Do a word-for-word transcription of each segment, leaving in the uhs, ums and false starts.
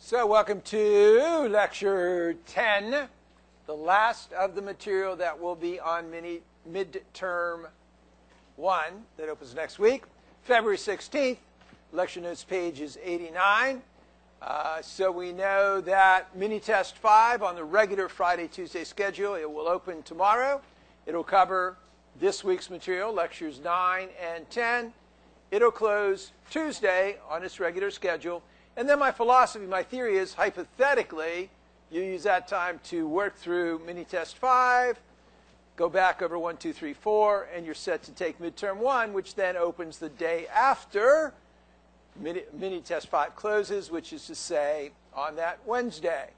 So welcome to Lecture ten, the last of the material that will be on mini midterm one that opens next week. February sixteenth, lecture notes page is eighty-nine. Uh, so we know that mini test five on the regular Friday, Tuesday schedule, it will open tomorrow. It'll cover this week's material, lectures nine and ten. It'll close Tuesday on its regular schedule. And then my philosophy, my theory is, hypothetically, you use that time to work through mini test five, go back over one, two, three, four, and you're set to take midterm one, which then opens the day after mini, mini test five closes, which is to say on that Wednesday.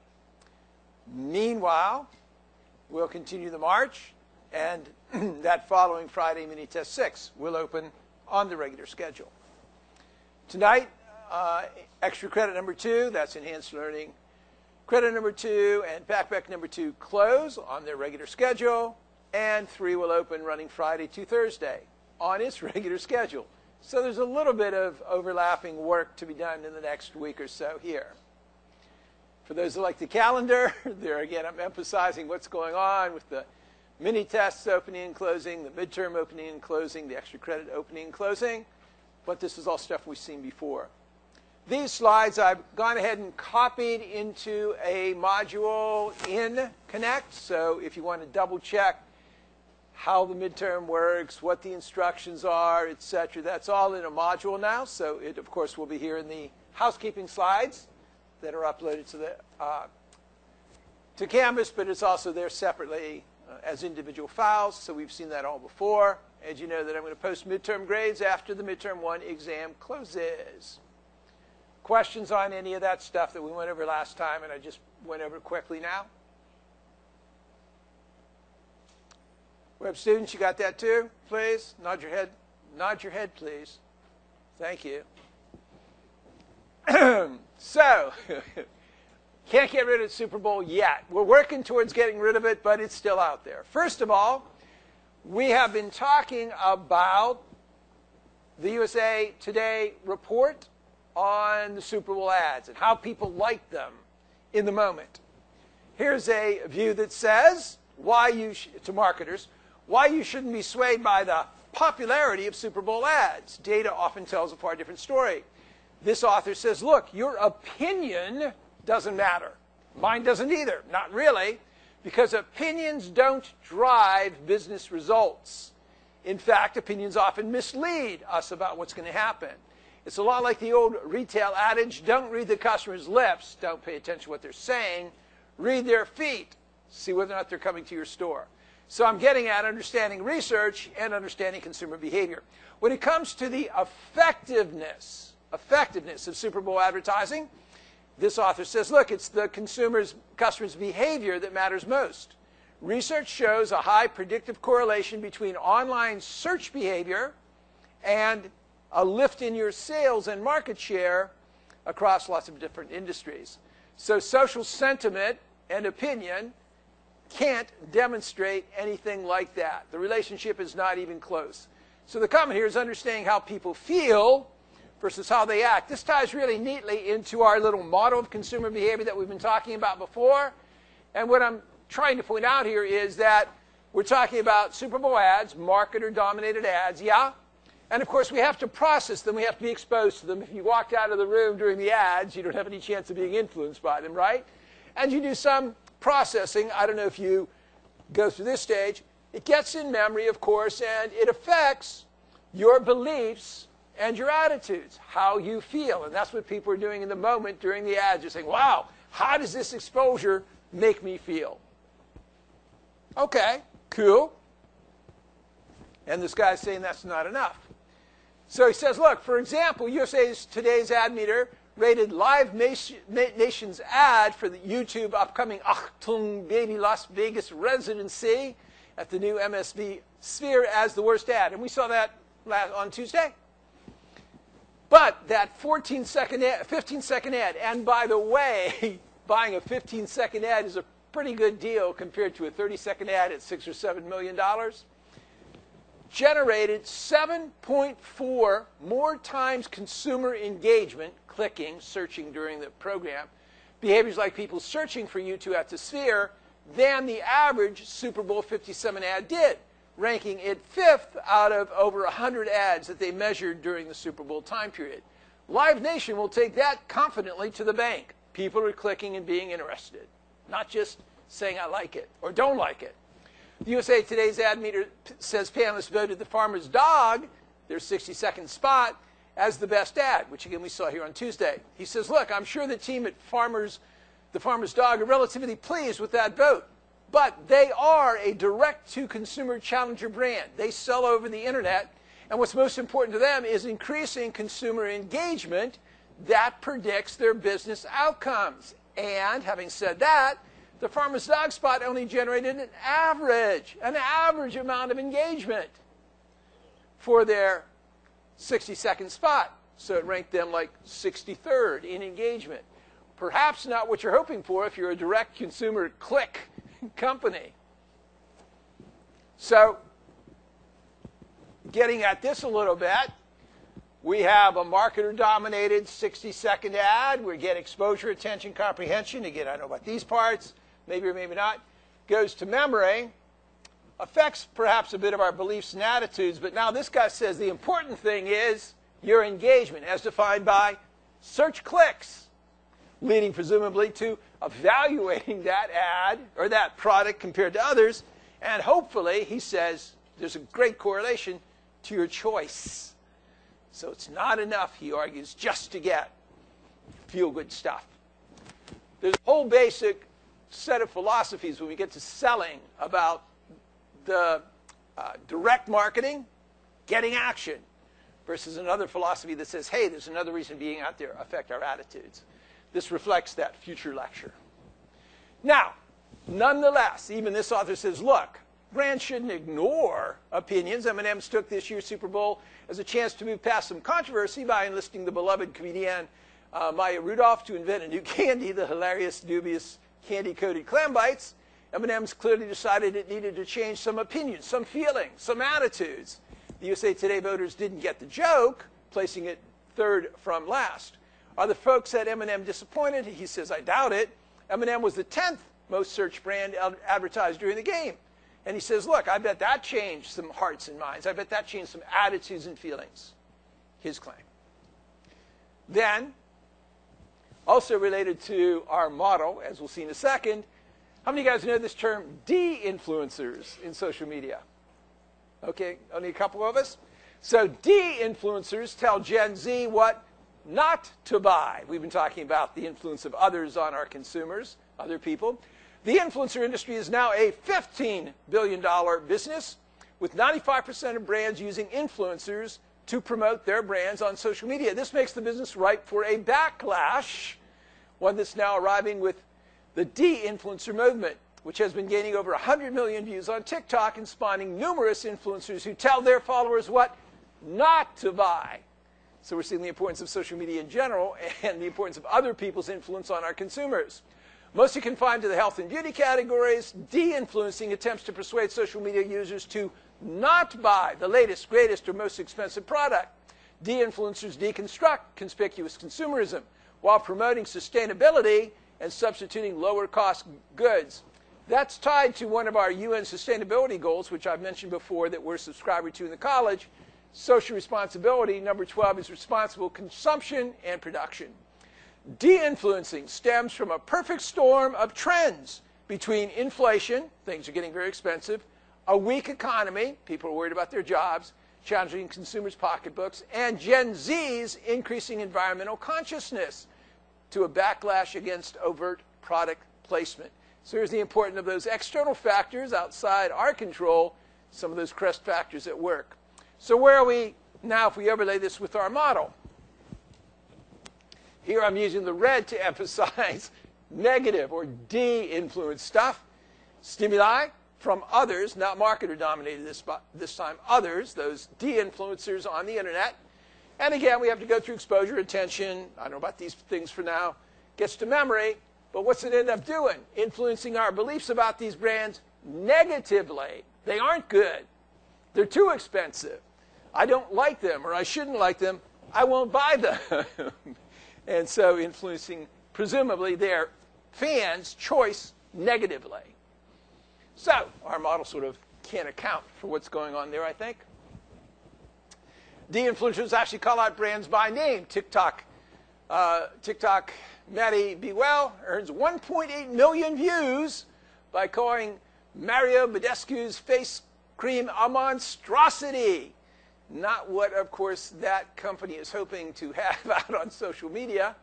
Meanwhile, we'll continue the march, and that following Friday, mini test six will open on the regular schedule. Tonight, uh, extra credit number two, that's enhanced learning. Credit number two and backpack number two close on their regular schedule, and three will open running Friday to Thursday on its regular schedule. So there's a little bit of overlapping work to be done in the next week or so here. For those who like the calendar, there again I'm emphasizing what's going on with the mini tests opening and closing, the midterm opening and closing, the extra credit opening and closing, but this is all stuff we've seen before. These slides I've gone ahead and copied into a module in Connect, so if you want to double check how the midterm works, what the instructions are, et cetera, that's all in a module now, so it of course will be here in the housekeeping slides that are uploaded to the uh, to Canvas, but it's also there separately uh, as individual files, so we've seen that all before. As you know that I'm going to post midterm grades after the midterm one exam closes. Questions on any of that stuff that we went over last time and I just went over quickly now? Web students, you got that too? Please, nod your head. Nod your head, please. Thank you. So, can't get rid of the Super Bowl yet. We're working towards getting rid of it, but it's still out there. First of all, we have been talking about the U S A Today report on the Super Bowl ads and how people like them in the moment. Here's a view that says, why you sh to marketers, why you shouldn't be swayed by the popularity of Super Bowl ads. Data often tells a far different story. This author says, look, your opinion doesn't matter. Mine doesn't either. Not really, because opinions don't drive business results. In fact, opinions often mislead us about what's going to happen. It's a lot like the old retail adage, don't read the customer's lips, don't pay attention to what they're saying, read their feet, see whether or not they're coming to your store. So I'm getting at understanding research and understanding consumer behavior. When it comes to the effectiveness, effectiveness of Super Bowl advertising, this author says, look, it's the consumer's, customer's behavior that matters most. Research shows a high predictive correlation between online search behavior and a lift in your sales and market share across lots of different industries. So social sentiment and opinion can't demonstrate anything like that. The relationship is not even close. So the comment here is understanding how people feel versus how they act. This ties really neatly into our little model of consumer behavior that we've been talking about before. And what I'm trying to point out here is that we're talking about Super Bowl ads, marketer-dominated ads, yeah? And of course, we have to process them. We have to be exposed to them. If you walked out of the room during the ads, you don't have any chance of being influenced by them, right? And you do some processing. I don't know if you go through this stage. It gets in memory, of course, and it affects your beliefs and your attitudes, how you feel. And that's what people are doing in the moment during the ads. You're saying, wow, how does this exposure make me feel? Okay, cool. And this guy's saying that's not enough. So he says, look, for example, U S A's Today's Ad Meter rated Live Nation's ad for the YouTube upcoming Achtung Baby Las Vegas residency at the new M S V Sphere as the worst ad. And we saw that last, on Tuesday. But that fourteen second ad, fifteen second ad, and by the way, buying a fifteen second ad is a pretty good deal compared to a thirty second ad at six or seven million dollars. Generated seven point four more times consumer engagement, clicking, searching during the program, behaviors like people searching for U two at the Sphere than the average Super Bowl fifty-seven ad did, ranking it fifth out of over one hundred ads that they measured during the Super Bowl time period. Live Nation will take that confidently to the bank. People are clicking and being interested, not just saying I like it or don't like it. The U S A Today's ad meter says panelists voted The Farmer's Dog, their sixty second spot, as the best ad, which again we saw here on Tuesday. He says, look, I'm sure the team at Farmer's, The Farmer's Dog are relatively pleased with that vote, but they are a direct-to-consumer challenger brand. They sell over the internet, and what's most important to them is increasing consumer engagement that predicts their business outcomes. And having said that, the Farmer's Dog spot only generated an average, an average amount of engagement for their sixty second spot. So it ranked them like sixty-third in engagement. Perhaps not what you're hoping for if you're a direct consumer click company. So, getting at this a little bit, we have a marketer-dominated sixty second ad. We get exposure, attention, comprehension. Again, I know about these parts. Maybe or maybe not. Goes to memory. Affects perhaps a bit of our beliefs and attitudes. But now this guy says the important thing is your engagement, as defined by search clicks, leading presumably to evaluating that ad or that product compared to others. And hopefully, he says, there's a great correlation to your choice. So it's not enough, he argues, just to get feel-good stuff. There's a whole basic set of philosophies when we get to selling about the uh, direct marketing, getting action, versus another philosophy that says, hey, there's another reason being out there affect our attitudes. This reflects that future lecture. Now, nonetheless, even this author says, look, brands shouldn't ignore opinions. M and M's took this year's Super Bowl as a chance to move past some controversy by enlisting the beloved comedian uh, Maya Rudolph to invent a new candy, the hilarious, dubious candy-coated clam bites. M and M's clearly decided it needed to change some opinions, some feelings, some attitudes. The U S A Today voters didn't get the joke, placing it third from last. Are the folks at M and M disappointed? He says, I doubt it. M and M was the tenth most searched brand advertised during the game. And he says, look, I bet that changed some hearts and minds. I bet that changed some attitudes and feelings. His claim. Then, also related to our model, as we'll see in a second, how many of you guys know this term de-influencers in social media? Okay, only a couple of us. So de-influencers tell Gen Z what not to buy. We've been talking about the influence of others on our consumers, other people. The influencer industry is now a fifteen billion dollar business, with ninety-five percent of brands using influencers to promote their brands on social media. This makes the business ripe for a backlash, one that's now arriving with the de-influencer movement, which has been gaining over one hundred million views on TikTok and spawning numerous influencers who tell their followers what not to buy. So we're seeing the importance of social media in general and the importance of other people's influence on our consumers. Mostly confined to the health and beauty categories, de-influencing attempts to persuade social media users to not buy the latest, greatest, or most expensive product. De-influencers deconstruct conspicuous consumerism while promoting sustainability and substituting lower-cost goods. That's tied to one of our U N sustainability goals, which I've mentioned before that we're subscriber to in the college, social responsibility. Number twelve is responsible consumption and production. De-influencing stems from a perfect storm of trends between inflation, things are getting very expensive, a weak economy, people are worried about their jobs, challenging consumers' pocketbooks, and Gen Z's increasing environmental consciousness to a backlash against overt product placement. So here's the importance of those external factors outside our control, some of those crest factors at work. So where are we now if we overlay this with our model? Here I'm using the red to emphasize negative or de-influence stuff. Stimuli from others, not marketer-dominated this, this time, others, those de-influencers on the internet. And again, we have to go through exposure, attention. I don't know about these things for now. Gets to memory. But what's it end up doing? Influencing our beliefs about these brands negatively. They aren't good. They're too expensive. I don't like them, or I shouldn't like them. I won't buy them. And so influencing presumably, their fans' choice negatively. So our model sort of can't account for what's going on there, I think. De-influencers actually call out brands by name. TikTok, uh, TikTok Maddie Be Well earns one point eight million views by calling Mario Badescu's face cream a monstrosity. Not what, of course, that company is hoping to have out on social media.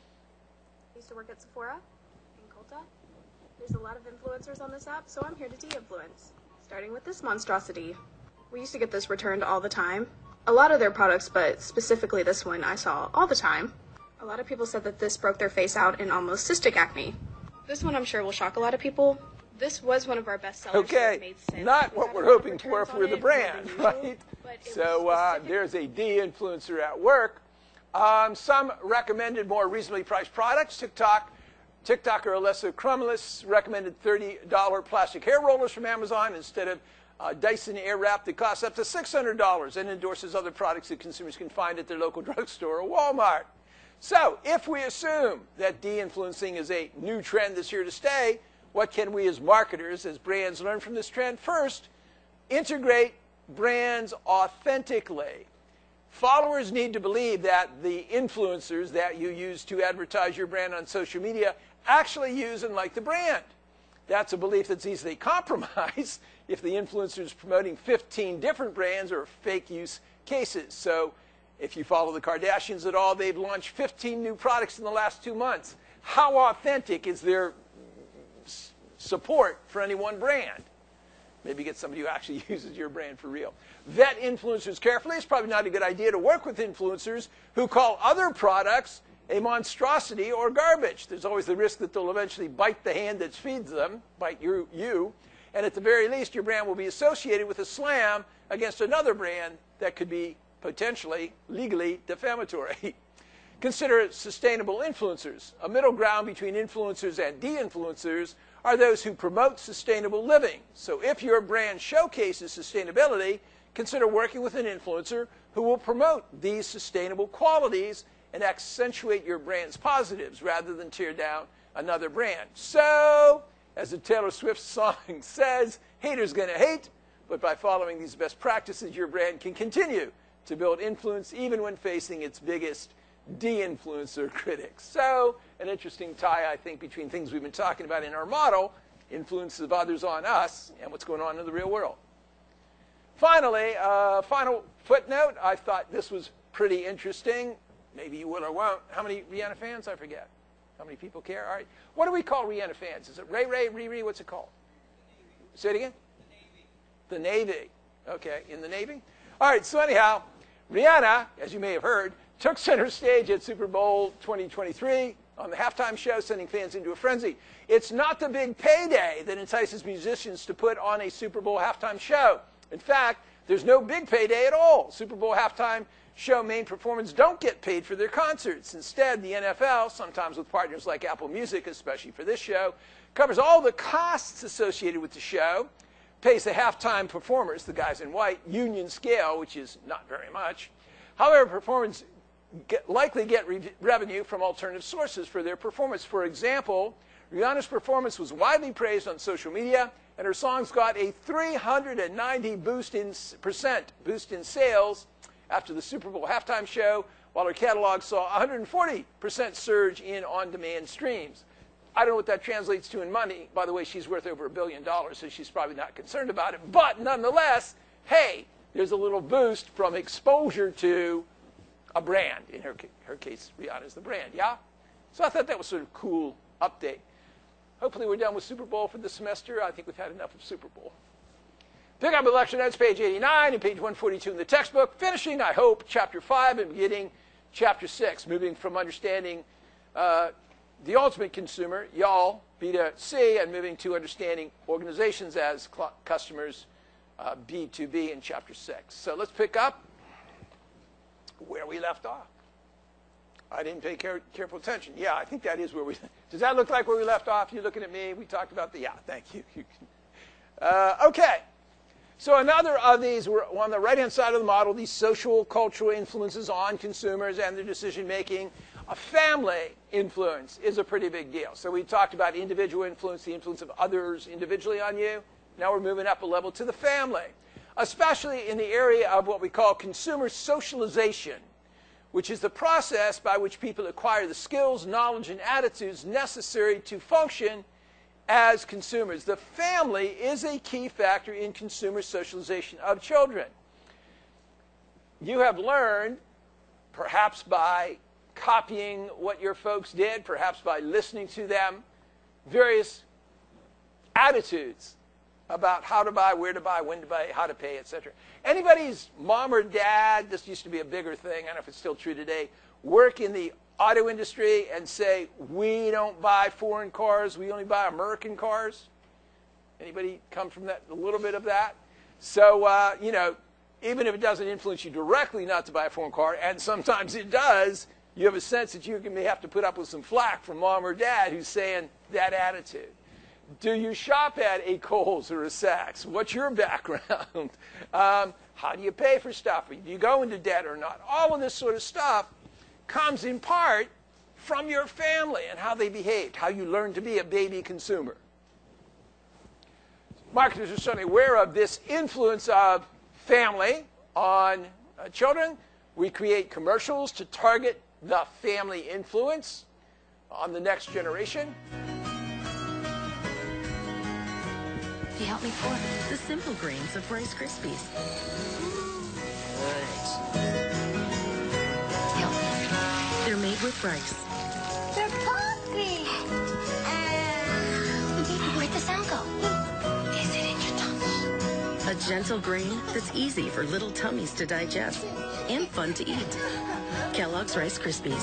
I used to work at Sephora in Colta. There's a lot of influencers on this app, so I'm here to de-influence. Starting with this monstrosity. We used to get this returned all the time. A lot of their products, but specifically this one, I saw all the time. A lot of people said that this broke their face out in almost cystic acne. This one I'm sure will shock a lot of people. This was one of our best sellers. Okay, made since. not what we're hoping for for the brand, usual, right? So uh, there's a de-influencer at work. Um, some recommended more reasonably priced products. TikTok, TikToker Alessa Crumless recommended thirty dollar plastic hair rollers from Amazon instead of uh, Dyson Airwrap that costs up to six hundred dollars and endorses other products that consumers can find at their local drugstore or Walmart. So if we assume that de-influencing is a new trend that's here to stay, what can we as marketers, as brands, learn from this trend? First, integrate brands authentically. Followers need to believe that the influencers that you use to advertise your brand on social media actually use and like the brand. That's a belief that's easily compromised if the influencer is promoting fifteen different brands or fake use cases. So if you follow the Kardashians at all, they've launched fifteen new products in the last two months. How authentic is their support for any one brand? Maybe get somebody who actually uses your brand for real. Vet influencers carefully. It's probably not a good idea to work with influencers who call other products a monstrosity or garbage. There's always the risk that they'll eventually bite the hand that feeds them, bite you, you, and at the very least, your brand will be associated with a slam against another brand that could be potentially legally defamatory. Consider sustainable influencers. A middle ground between influencers and de-influencers are those who promote sustainable living. So if your brand showcases sustainability, consider working with an influencer who will promote these sustainable qualities and accentuate your brand's positives rather than tear down another brand. So, as the Taylor Swift song says, haters gonna hate, but by following these best practices, your brand can continue to build influence even when facing its biggest de-influencer critics. So, an interesting tie, I think, between things we've been talking about in our model, influences of others on us, and what's going on in the real world. Finally, uh, final footnote, I thought this was pretty interesting. Maybe you will or won't. How many Rihanna fans? I forget. How many people care? All right. What do we call Rihanna fans? Is it Ray Ray, Riri? What's it called? Say it again? The Navy. The Navy. Okay, in the Navy? All right, so anyhow, Rihanna, as you may have heard, took center stage at Super Bowl twenty twenty-three on the halftime show, sending fans into a frenzy. It's not the big payday that entices musicians to put on a Super Bowl halftime show. In fact, there's no big payday at all. Super Bowl halftime show main performers don't get paid for their concerts. Instead, the N F L, sometimes with partners like Apple Music, especially for this show, covers all the costs associated with the show, pays the halftime performers, the guys in white, union scale, which is not very much. However, performers get, likely get re revenue from alternative sources for their performance. For example, Rihanna's performance was widely praised on social media, and her songs got a three hundred ninety boost in percent boost in sales after the Super Bowl halftime show, while her catalog saw a one hundred forty percent surge in on-demand streams. I don't know what that translates to in money. By the way, she's worth over a billion dollars, so she's probably not concerned about it. But nonetheless, hey, there's a little boost from exposure to a brand. In her, her case, Rihanna's the brand, yeah? So I thought that was sort of a cool update. Hopefully we're done with Super Bowl for the semester. I think we've had enough of Super Bowl. Pick up the lecture notes, page eighty-nine and page one forty-two in the textbook. Finishing, I hope, chapter five and beginning chapter six, moving from understanding uh, the ultimate consumer, y'all, B to C, and moving to understanding organizations as customers, uh, B to B in chapter six. So let's pick up where we left off. I didn't pay care, careful attention. Yeah, I think that is where we... Does that look like where we left off? You're looking at me. We talked about the... Yeah, thank you. uh, okay. So another of these, were on the right-hand side of the model, these social, cultural influences on consumers and their decision-making. A family influence is a pretty big deal. So we talked about individual influence, the influence of others individually on you. Now we're moving up a level to the family, especially in the area of what we call consumer socialization, which is the process by which people acquire the skills, knowledge, and attitudes necessary to function as consumers. The family is a key factor in consumer socialization of children. You have learned, perhaps by copying what your folks did, perhaps by listening to them, various attitudes about how to buy, where to buy, when to buy, how to pay, et cetera. Anybody's mom or dad, this used to be a bigger thing, I don't know if it's still true today, work in the auto industry and say, we don't buy foreign cars, we only buy American cars? Anybody come from that, a little bit of that? So, uh, you know, even if it doesn't influence you directly not to buy a foreign car, and sometimes it does, you have a sense that you may have to put up with some flack from mom or dad who's saying that attitude. Do you shop at a Kohl's or a Saks? What's your background? um, how do you pay for stuff? Do you go into debt or not? All of this sort of stuff comes in part from your family and how they behaved, how you learned to be a baby consumer. Marketers are certainly aware of this influence of family on uh, children. We create commercials to target the family influence on the next generation. You help me pour the simple grains of Rice Krispies. Help me. They're made with rice. They're puffy. Where'd the sound go? Is it in your tummy? A gentle grain that's easy for little tummies to digest and fun to eat. Kellogg's Rice Krispies.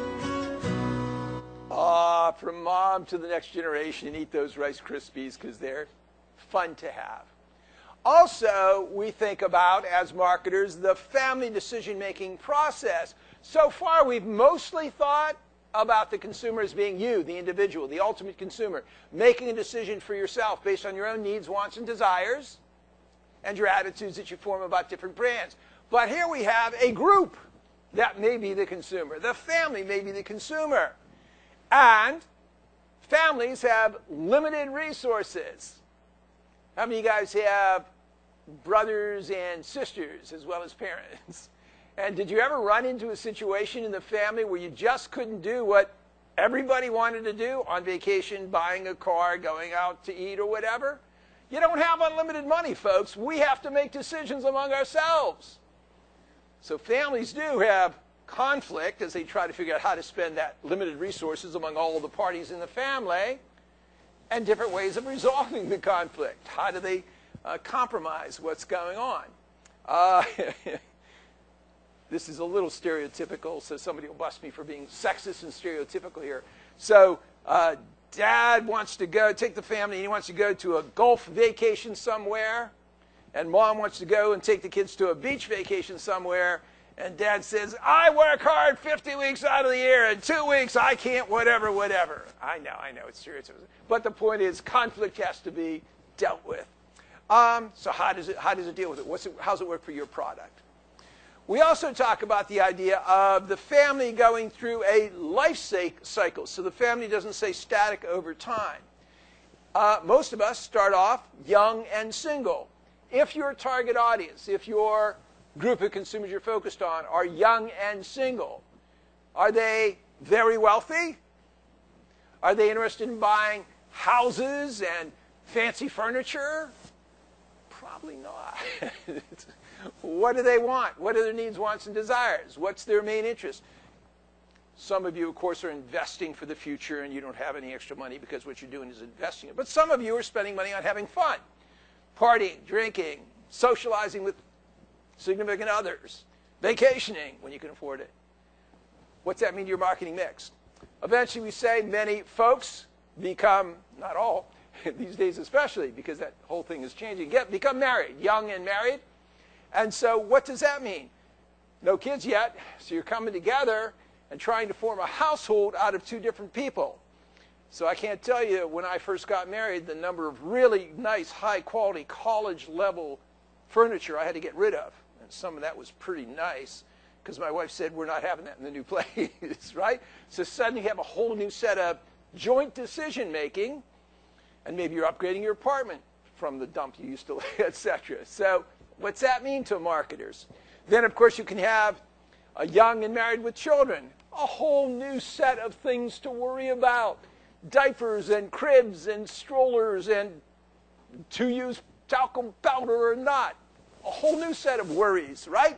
Ah, from mom to the next generation, eat those Rice Krispies because they're fun to have. Also, we think about, as marketers, the family decision-making process. So far, we've mostly thought about the consumer as being you, the individual, the ultimate consumer, making a decision for yourself based on your own needs, wants, and desires, and your attitudes that you form about different brands. But here we have a group that may be the consumer. The family may be the consumer. And families have limited resources. How many of you guys have brothers and sisters as well as parents? And did you ever run into a situation in the family where you just couldn't do what everybody wanted to do on vacation, buying a car, going out to eat or whatever? You don't have unlimited money, folks. We have to make decisions among ourselves. So families do have conflict as they try to figure out how to spend that limited resources among all of the parties in the family, and different ways of resolving the conflict. How do they uh, compromise what's going on? Uh, this is a little stereotypical, so somebody will bust me for being sexist and stereotypical here. So uh, dad wants to go, take the family, and he wants to go to a Gulf vacation somewhere, and mom wants to go and take the kids to a beach vacation somewhere, and dad says, I work hard fifty weeks out of the year, and two weeks I can't, whatever, whatever. I know, I know, it's serious. But the point is, conflict has to be dealt with. Um, so how does it, how does it deal with it? What's it? How does it work for your product? We also talk about the idea of the family going through a life cycle. So the family doesn't stay static over time. Uh, most of us start off young and single. If your target audience, if your group of consumers you're focused on are young and single, are they very wealthy? Are they interested in buying houses and fancy furniture? Probably not. What do they want? What are their needs, wants, and desires? What's their main interest? Some of you, of course, are investing for the future and you don't have any extra money because what you're doing is investing it. But some of you are spending money on having fun, partying, drinking, socializing with significant others, vacationing when you can afford it. What's that mean to your marketing mix? Eventually, we say many folks become, not all, these days especially, because that whole thing is changing, get, become married, young and married. And so what does that mean? No kids yet, so you're coming together and trying to form a household out of two different people. So I can't tell you, when I first got married, the number of really nice, high-quality, college-level furniture I had to get rid of. And some of that was pretty nice. because my wife said we're not having that in the new place, right? So suddenly you have a whole new set of joint decision making, and maybe you're upgrading your apartment from the dump you used to live, et cetera. So what's that mean to marketers? Then, of course, you can have a young and married with children, a whole new set of things to worry about. Diapers and cribs and strollers and to use talcum powder or not. A whole new set of worries, right?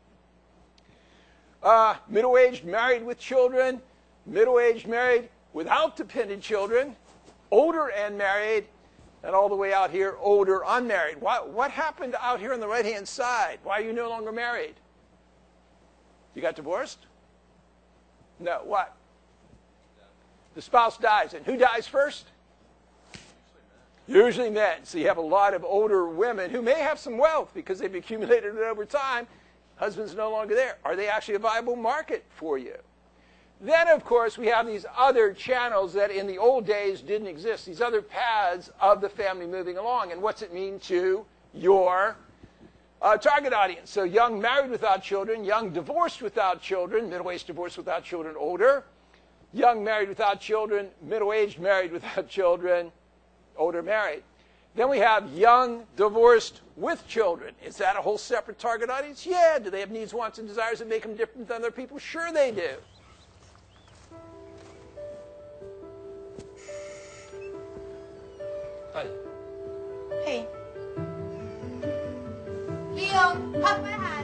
Uh, middle-aged married with children, middle-aged married without dependent children, older and married, and all the way out here, older unmarried. What, what happened out here on the right-hand side? Why are you no longer married? You got divorced? No, what? The spouse dies. And who dies first? Usually men. So you have a lot of older women who may have some wealth because they've accumulated it over time. Husband's no longer there. Are they actually a viable market for you? Then, of course, we have these other channels that in the old days didn't exist, these other paths of the family moving along. And what's it mean to your uh, target audience? So young married without children, young divorced without children, middle-aged divorced without children, older, young married without children, middle-aged married without children, older married. Then we have young divorced with children. Is that a whole separate target audience? Yeah. Do they have needs, wants, and desires that make them different than other people? Sure they do. Hi. Hey. Leo, pop my hat.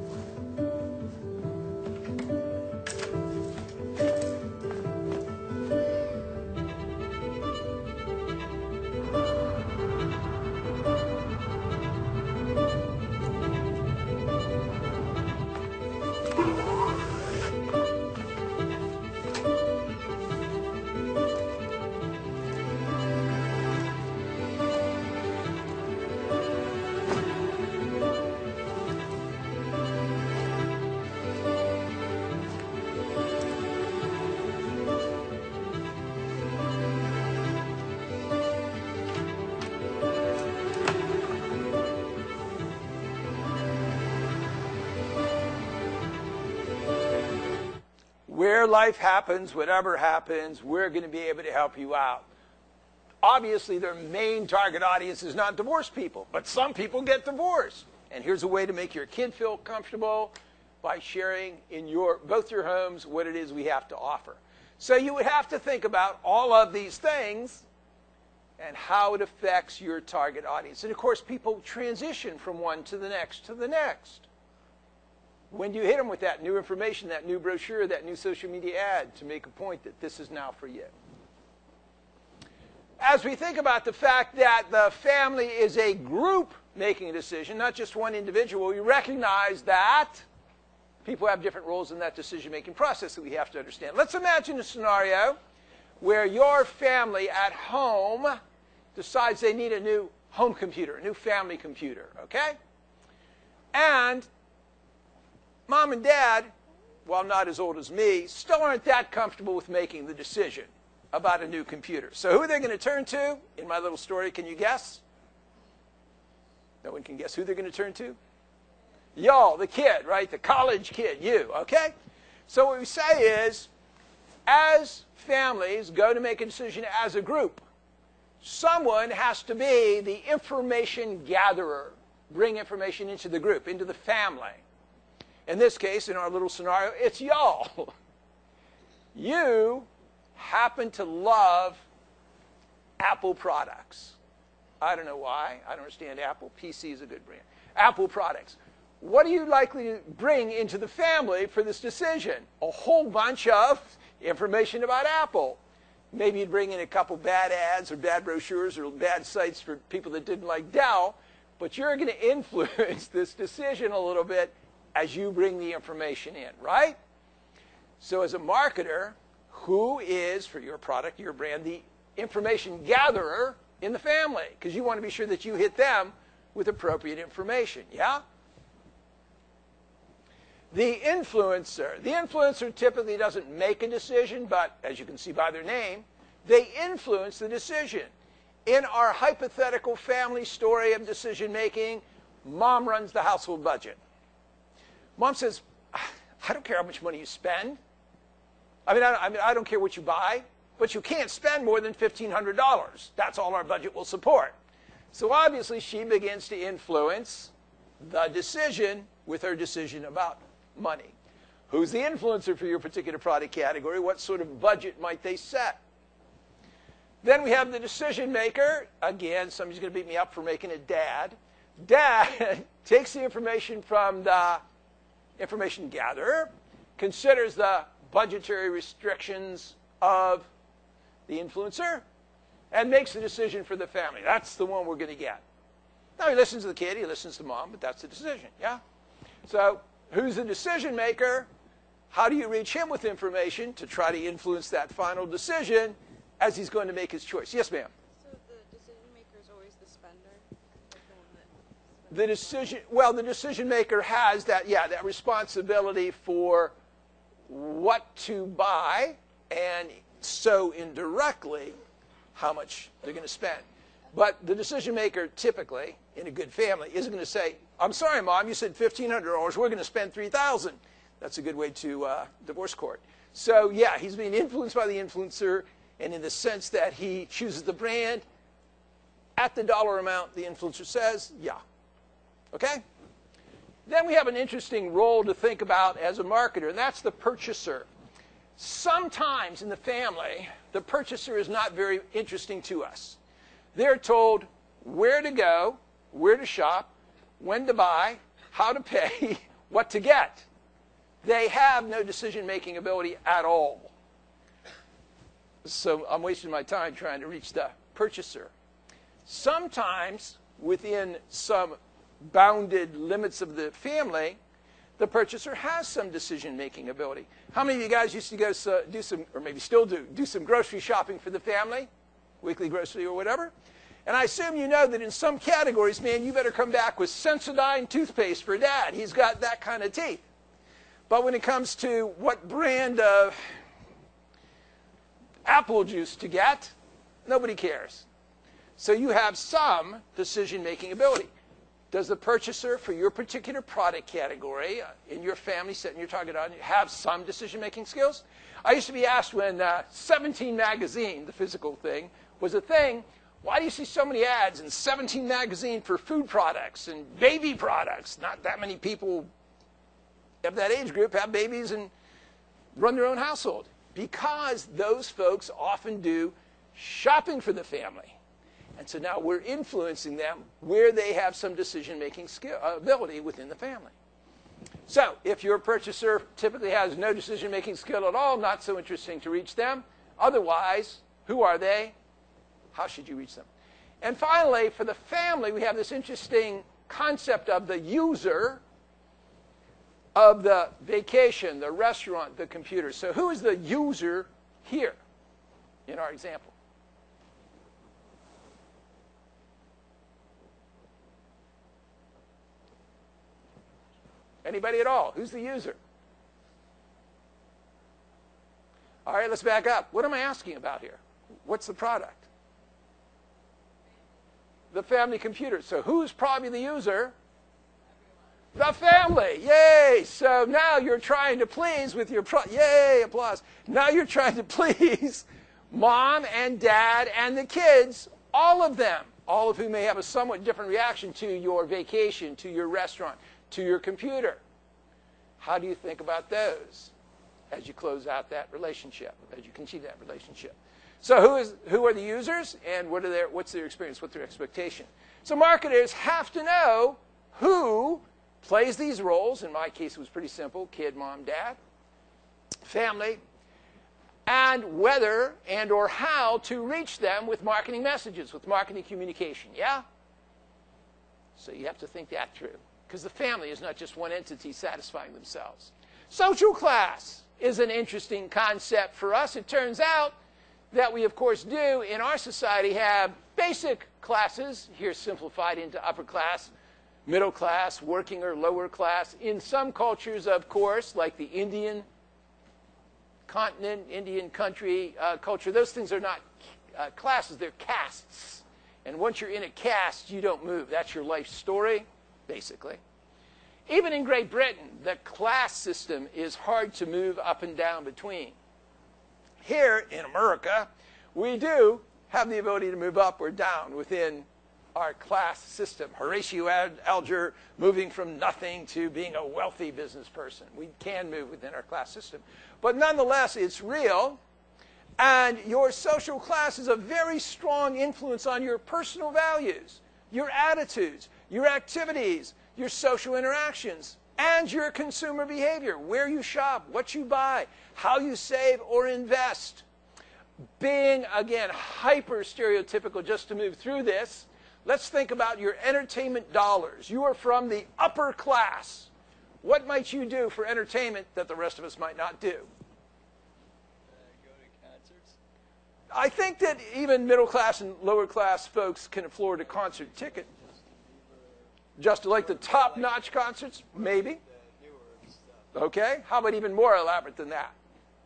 Where life happens, whatever happens, we're going to be able to help you out. Obviously, their main target audience is not divorced people, but some people get divorced. And here's a way to make your kid feel comfortable by sharing in your both your homes what it is we have to offer. So you would have to think about all of these things and how it affects your target audience. And of course, people transition from one to the next to the next. When do you hit them with that new information, that new brochure, that new social media ad to make a point that this is now for you? As we think about the fact that the family is a group making a decision, not just one individual, we recognize that people have different roles in that decision-making process that we have to understand. Let's imagine a scenario where your family at home decides they need a new home computer, a new family computer, okay? And Mom and Dad, while not as old as me, still aren't that comfortable with making the decision about a new computer. So who are they going to turn to? In my little story, can you guess? No one can guess who they're going to turn to? Y'all, the kid, right? The college kid, you, okay? So what we say is, as families go to make a decision as a group, someone has to be the information gatherer, bring information into the group, into the family. In this case, in our little scenario, it's y'all. You happen to love Apple products. I don't know why. I don't understand Apple. P C is a good brand. Apple products. What are you likely to bring into the family for this decision? A whole bunch of information about Apple. Maybe you'd bring in a couple bad ads or bad brochures or bad sites for people that didn't like Dell, but you're going to influence this decision a little bit as you bring the information in, right? So as a marketer, who is, for your product, your brand, the information gatherer in the family? Because you want to be sure that you hit them with appropriate information, yeah? The influencer. The influencer typically doesn't make a decision, but as you can see by their name, they influence the decision. In our hypothetical family story of decision making, Mom runs the household budget. Mom says, I don't care how much money you spend. I mean, I, I mean, I don't care what you buy, but you can't spend more than fifteen hundred dollars. That's all our budget will support. So obviously, she begins to influence the decision with her decision about money. Who's the influencer for your particular product category? What sort of budget might they set? Then we have the decision maker. Again, somebody's going to beat me up for making it dad. Dad takes the information from the information gatherer, considers the budgetary restrictions of the influencer, and makes the decision for the family. That's the one we're going to get. Now, he listens to the kid, he listens to mom, but that's the decision, yeah? So, who's the decision maker? How do you reach him with information to try to influence that final decision as he's going to make his choice? Yes, ma'am? So the decision maker is always the spender? Like the one that The decision, well, the decision maker has that, yeah, that responsibility for what to buy, and so indirectly, how much they're going to spend. But the decision maker typically, in a good family, isn't going to say, I'm sorry, Mom, you said fifteen hundred dollars, we're going to spend three thousand dollars. That's a good way to uh, divorce court. So, yeah, he's being influenced by the influencer, and in the sense that he chooses the brand at the dollar amount the influencer says, yeah. Okay? Then we have an interesting role to think about as a marketer, and that's the purchaser. Sometimes in the family, the purchaser is not very interesting to us. They're told where to go, where to shop, when to buy, how to pay, what to get. They have no decision-making ability at all. So I'm wasting my time trying to reach the purchaser. Sometimes, within some bounded limits of the family, the purchaser has some decision-making ability. How many of you guys used to go uh, do some, or maybe still do, do some grocery shopping for the family? Weekly grocery or whatever? And I assume you know that in some categories, man, you better come back with Sensodyne toothpaste for Dad. He's got that kind of teeth. But when it comes to what brand of apple juice to get, nobody cares. So you have some decision-making ability. Does the purchaser for your particular product category uh, in your family set and your target audience have some decision-making skills? I used to be asked when uh, seventeen magazine, the physical thing, was a thing, why do you see so many ads in seventeen magazine for food products and baby products? Not that many people of that age group have babies and run their own household. Because those folks often do shopping for the family. And so now we're influencing them where they have some decision-making skill, uh, ability within the family. So if your purchaser typically has no decision-making skill at all, not so interesting to reach them. Otherwise, who are they? How should you reach them? And finally, for the family, we have this interesting concept of the user of the vacation, the restaurant, the computer. So who is the user here in our example? Anybody at all? Who's the user? All right, let's back up. What am I asking about here? What's the product? The family computer. So who's probably the user? The family. Yay! So now you're trying to please with your pro- yay, applause. Now you're trying to please mom and dad and the kids, all of them, all of whom may have a somewhat different reaction to your vacation, to your restaurant, to your computer. How do you think about those as you close out that relationship, as you continue that relationship? So who is who are the users, and what are their what's their experience, what's their expectation? So marketers have to know who plays these roles. In my case, it was pretty simple: kid, mom, dad, family, and whether and or how to reach them with marketing messages, with marketing communication. Yeah? So you have to think that through, because the family is not just one entity satisfying themselves. Social class is an interesting concept for us. It turns out that we, of course, do in our society have basic classes, here simplified into upper class, middle class, working or lower class. In some cultures, of course, like the Indian continent, Indian country uh, culture, those things are not uh, classes, they're castes. And once you're in a caste, you don't move. That's your life story, basically. Even in Great Britain, the class system is hard to move up and down between. Here in America, we do have the ability to move up or down within our class system. Horatio Alger moving from nothing to being a wealthy business person. We can move within our class system. But nonetheless, it's real. And your social class is a very strong influence on your personal values, your attitudes, your activities, your social interactions, and your consumer behavior, where you shop, what you buy, how you save or invest. Being, again, hyper stereotypical, just to move through this, let's think about your entertainment dollars. You are from the upper class. What might you do for entertainment that the rest of us might not do? I think that even middle class and lower class folks can afford a concert ticket. Just like the top-notch concerts? Maybe. Okay. How about even more elaborate than that?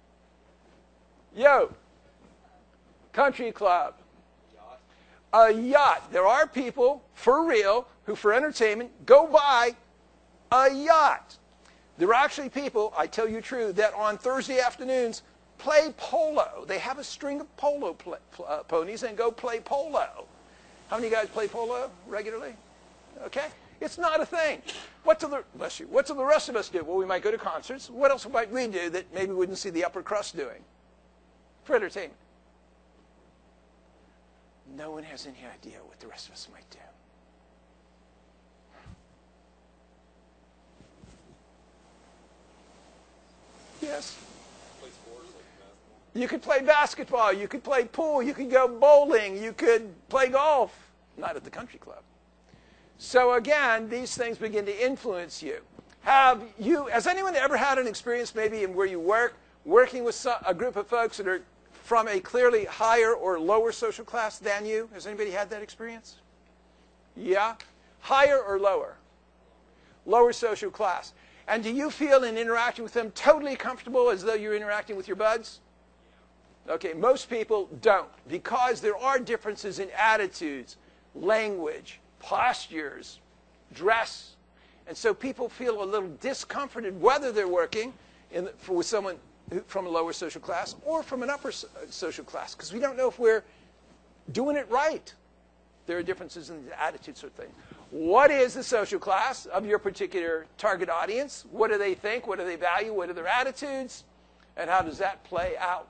Yo. Country club. A yacht. There are people, for real, who for entertainment go buy a yacht. There are actually people, I tell you true, that on Thursday afternoons play polo. They have a string of polo play, uh, ponies and go play polo. How many of you guys play polo regularly? Okay? It's not a thing. What do the, bless you, what do the rest of us do? Well, we might go to concerts. What else might we do that maybe we wouldn't see the upper crust doing for entertainment? No one has any idea what the rest of us might do. Yes? You could play basketball, you could play pool, you could go bowling, you could play golf. Not at the country club. So again, these things begin to influence you. Have you, has anyone ever had an experience maybe in where you work, working with some, a group of folks that are from a clearly higher or lower social class than you? Has anybody had that experience? Yeah? Higher or lower? Lower social class. And do you feel in interacting with them totally comfortable as though you're interacting with your buds? Okay, most people don't, because there are differences in attitudes, language, postures, dress. And so people feel a little discomforted whether they're working in the, for, with someone who, from a lower social class or from an upper so, social class, because we don't know if we're doing it right. There are differences in the attitudes sort of thing. What is the social class of your particular target audience? What do they think? What do they value? What are their attitudes? And how does that play out?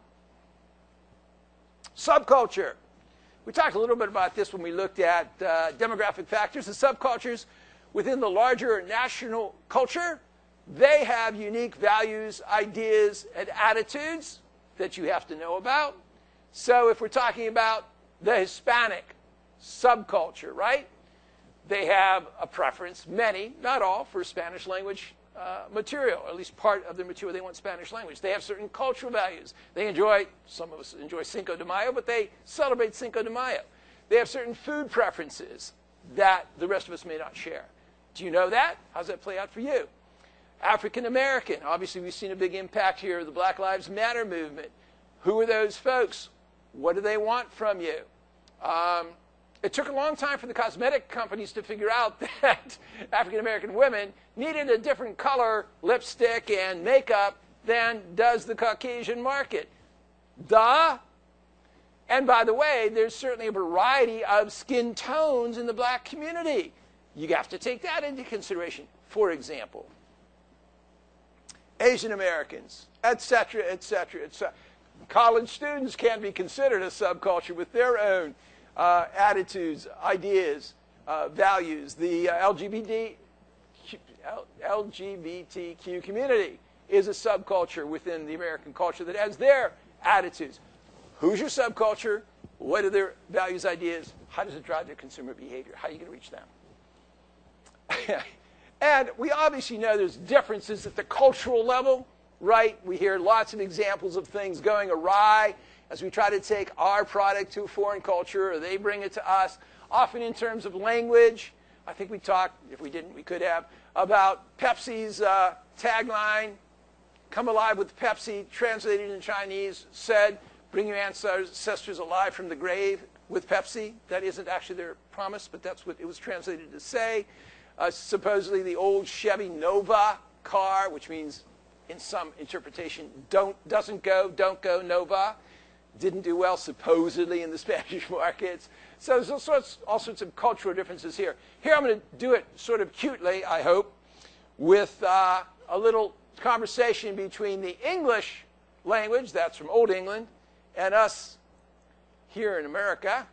Subculture. We talked a little bit about this when we looked at uh, demographic factors. The subcultures within the larger national culture, they have unique values, ideas, and attitudes that you have to know about. So if we're talking about the Hispanic subculture, right? They have a preference, many, not all, for Spanish language uh, material, or at least part of their material. They want Spanish language. They have certain cultural values. They enjoy, some of us enjoy Cinco de Mayo, but they celebrate Cinco de Mayo. They have certain food preferences that the rest of us may not share. Do you know that? How does that play out for you? African American. Obviously, we've seen a big impact here of the Black Lives Matter movement. Who are those folks? What do they want from you? Um, It took a long time for the cosmetic companies to figure out that African-American women needed a different color lipstick and makeup than does the Caucasian market. Duh. And by the way, there's certainly a variety of skin tones in the black community. You have to take that into consideration. For example, Asian Americans, et cetera, et cetera, et cetera. College students can be considered a subculture with their own Uh, attitudes, ideas, uh, values. The uh, L G B T, L G B T Q community is a subculture within the American culture that has their attitudes. Who's your subculture? What are their values, ideas? How does it drive their consumer behavior? How are you going to reach them? And we obviously know there's differences at the cultural level, right? We hear lots of examples of things going awry as we try to take our product to a foreign culture, or they bring it to us, often in terms of language. I think we talked, if we didn't, we could have, about Pepsi's uh, tagline, "Come alive with Pepsi," translated in Chinese, said, "Bring your ancestors alive from the grave with Pepsi." That isn't actually their promise, but that's what it was translated to say. Uh, supposedly the old Chevy Nova car, which means in some interpretation, don't, doesn't go, don't go, Nova, didn't do well supposedly in the Spanish markets. So there's all sorts, all sorts of cultural differences here. Here I'm going to do it sort of cutely, I hope, with uh, a little conversation between the English language, that's from Old England, and us here in America,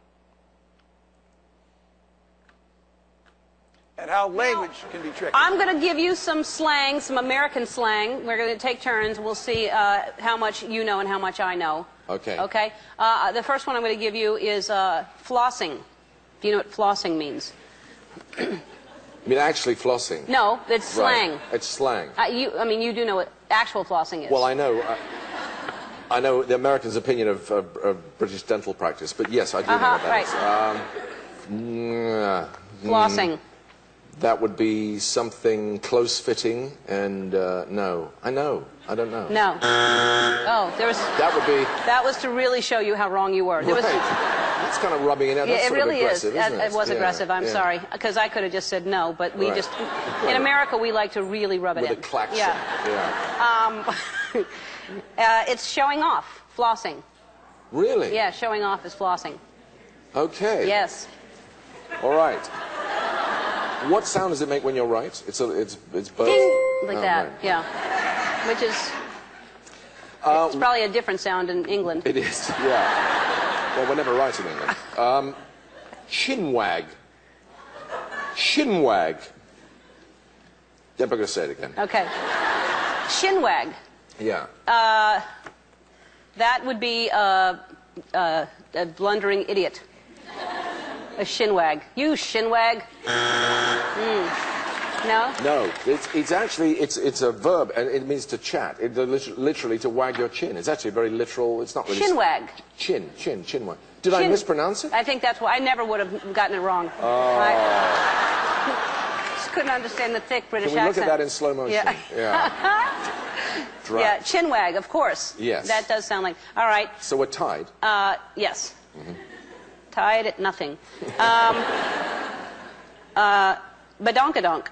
and how language Now, can be tricky. I'm going to give you some slang, some American slang. We're going to take turns. We'll see uh, how much you know and how much I know. Okay. Okay. Uh, the first one I'm going to give you is uh, flossing. Do you know what flossing means? I mean, actually flossing. No, it's slang. Right. It's slang. Uh, you, I mean, you do know what actual flossing is. Well, I know. Uh, I know the Americans' opinion of, of, of British dental practice, but yes, I do uh-huh, know what that right. is. Um, mm, flossing. That would be something close-fitting, and uh, no, I know, I don't know. No. Oh, there was. That would be. That was to really show you how wrong you were. There Right. was. That's kind of rubbing it out. That's Yeah, it sort of really is. aggressive, It, isn't it? it was Yeah, aggressive. I'm yeah. sorry, because I could have just said no, but we Right. just. Right. In America, we like to really rub it With in. a klaxon. Yeah. Yeah. Um, uh, it's showing off, flossing. Really? Yeah, showing off is flossing. Okay. Yes. All right. What sound does it make when you're right? It's a, it's it's both. Ding, like Oh, that. right. Yeah. Which is. Uh, It's probably a different sound in England. It is. Yeah. Well, we're never right in England. Um, chinwag. Chinwag. Yeah, I'm going to say it again. Okay. Shinwag. Yeah. Uh, that would be uh, uh, a blundering idiot. A shinwag. You shinwag. Mm. No? No, it's, it's actually, it's, it's a verb, and it means to chat. It, lit- literally to wag your chin. It's actually very literal. It's not really... Shinwag. Chin, chin, chinwag. Did I Chin- mispronounce it? I think that's why I never would have gotten it wrong. Oh. I just couldn't understand the thick British Can we look accent. at that in slow motion? Yeah. Yeah. Dra- Yeah, chinwag, of course. Yes. That does sound like. All right. So we're tied. Uh, yes. Mm-hmm. Tied at nothing. Um, uh, badonkadonk.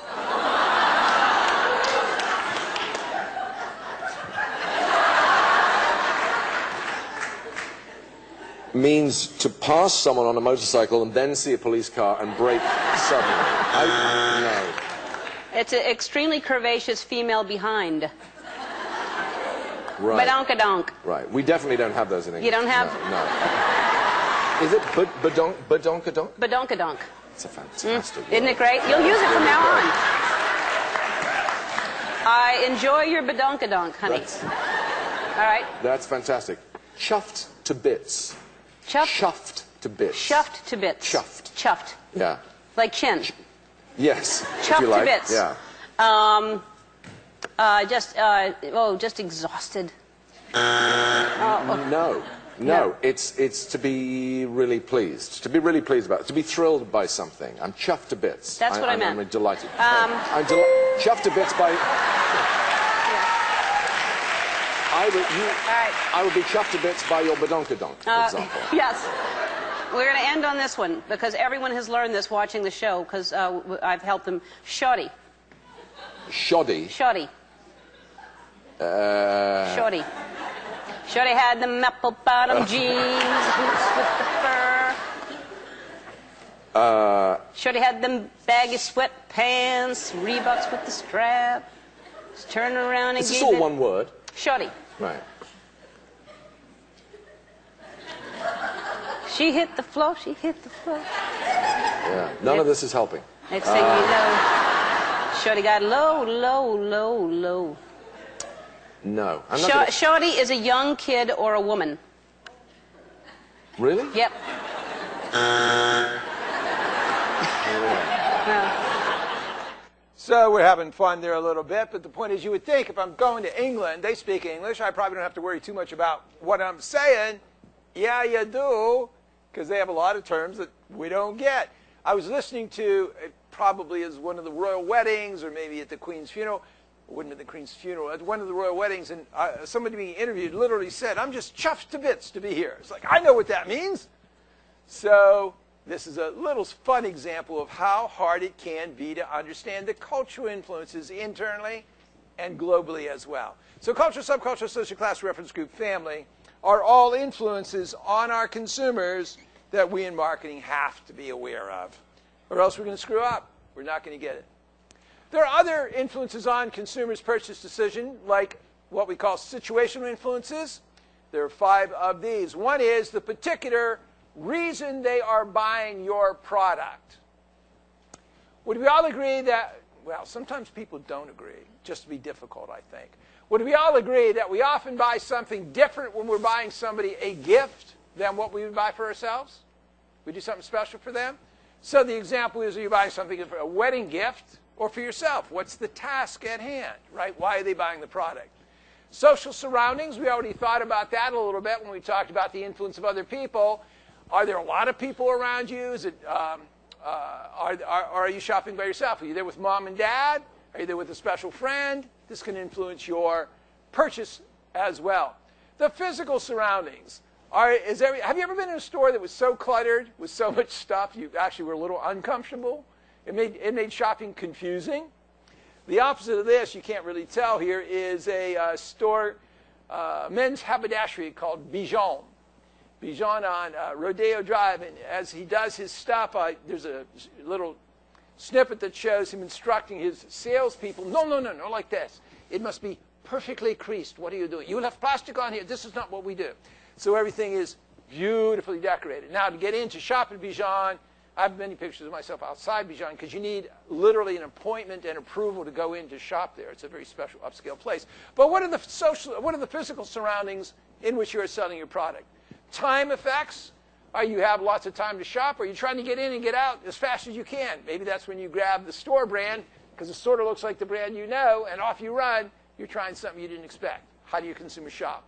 Means to pass someone on a motorcycle and then see a police car and brake suddenly. I, no. It's an extremely curvaceous female behind. Right. Badonkadonk. Right. We definitely don't have those in English. You don't have- No. no. Is it bad- badonk, badonkadonk? Badonkadonk. It's a fantastic Isn't word. it great? You'll use it from now on. I enjoy your badonkadonk, honey. That's, All right. that's fantastic. Chuffed to bits. Chuffed. Chuffed to bits. Chuffed to bits. Chuffed. Chuffed. Yeah. Like chin. Yes. if Chuffed you like. to bits. Yeah. Um, uh, just, uh, oh, just exhausted. Oh, No. No, it's it's to be really pleased. To be really pleased about it. To be thrilled by something. I'm chuffed to bits. That's what I I'm, meant. I'm delighted. Um, I'm del- chuffed to bits by... I would, you, right. I would be chuffed to bits by your badonkadonk, for Uh, example. yes. We're going to end on this one because everyone has learned this watching the show because uh, w- I've helped them. Shoddy. Shoddy. Shoddy. Uh, Shoddy. Shoddy had the apple bottom jeans, boots with the fur. uh, Shoddy had them baggy sweatpants, Reeboks with the strap. Just turn around and is this gave all it- one word? Shoddy. Right. She hit the floor, she hit the floor. Yeah. None Yeah. of this is helping. Next thing you know, Shorty got low, low, low, low. No. I'm not Sh- gonna- Shorty is a young kid or a woman. Really? Yep. Yeah. So we're having fun there a little bit, but the point is you would think if I'm going to England, they speak English, I probably don't have to worry too much about what I'm saying. Yeah, you do, because they have a lot of terms that we don't get. I was listening to, it probably is one of the royal weddings, or maybe at the Queen's funeral. It wouldn't have been the Queen's funeral. At one of the royal weddings, and uh, somebody being interviewed literally said, I'm just chuffed to bits to be here. It's like, I know what that means. So this is a little fun example of how hard it can be to understand the cultural influences internally and globally as well. So culture, subculture, social class, reference group, family are all influences on our consumers that we in marketing have to be aware of, or else we're going to screw up. We're not going to get it. There are other influences on consumers' purchase decision, like what we call situational influences. There are five of these. One is the particular reason they are buying your product. Would we all agree that, well, sometimes people don't agree, just to be difficult, I think. Would we all agree that we often buy something different when we're buying somebody a gift than what we would buy for ourselves? We do something special for them? So the example is, are you buying something for a wedding gift or for yourself? What's the task at hand, right? Why are they buying the product? Social surroundings, we already thought about that a little bit when we talked about the influence of other people. Are there a lot of people around you? Is it, um, uh, are, are, are you shopping by yourself? Are you there with mom and dad? Are you there with a special friend? This can influence your purchase as well. The physical surroundings. Are, is there, have you ever been in a store that was so cluttered with so much stuff you actually were a little uncomfortable? It made, it made shopping confusing. The opposite of this, you can't really tell here, is a uh, store, uh, men's haberdashery called Bijon. Bijon on uh, Rodeo Drive, and as he does his stuff, uh, there's a little snippet that shows him instructing his salespeople, no, no, no, no, like this. It must be perfectly creased. What are you doing? You will have plastic on here. This is not what we do. So everything is beautifully decorated. Now, to get in to shop at Bijon, I have many pictures of myself outside Bijon because you need literally an appointment and approval to go in to shop there. It's a very special upscale place. But what are the social, what are the physical surroundings in which you are selling your product? Time effects. Are you have lots of time to shop? Are you trying to get in and get out as fast as you can? Maybe that's when you grab the store brand because it sort of looks like the brand you know, and off you run. You're trying something you didn't expect. How do you consumer shop?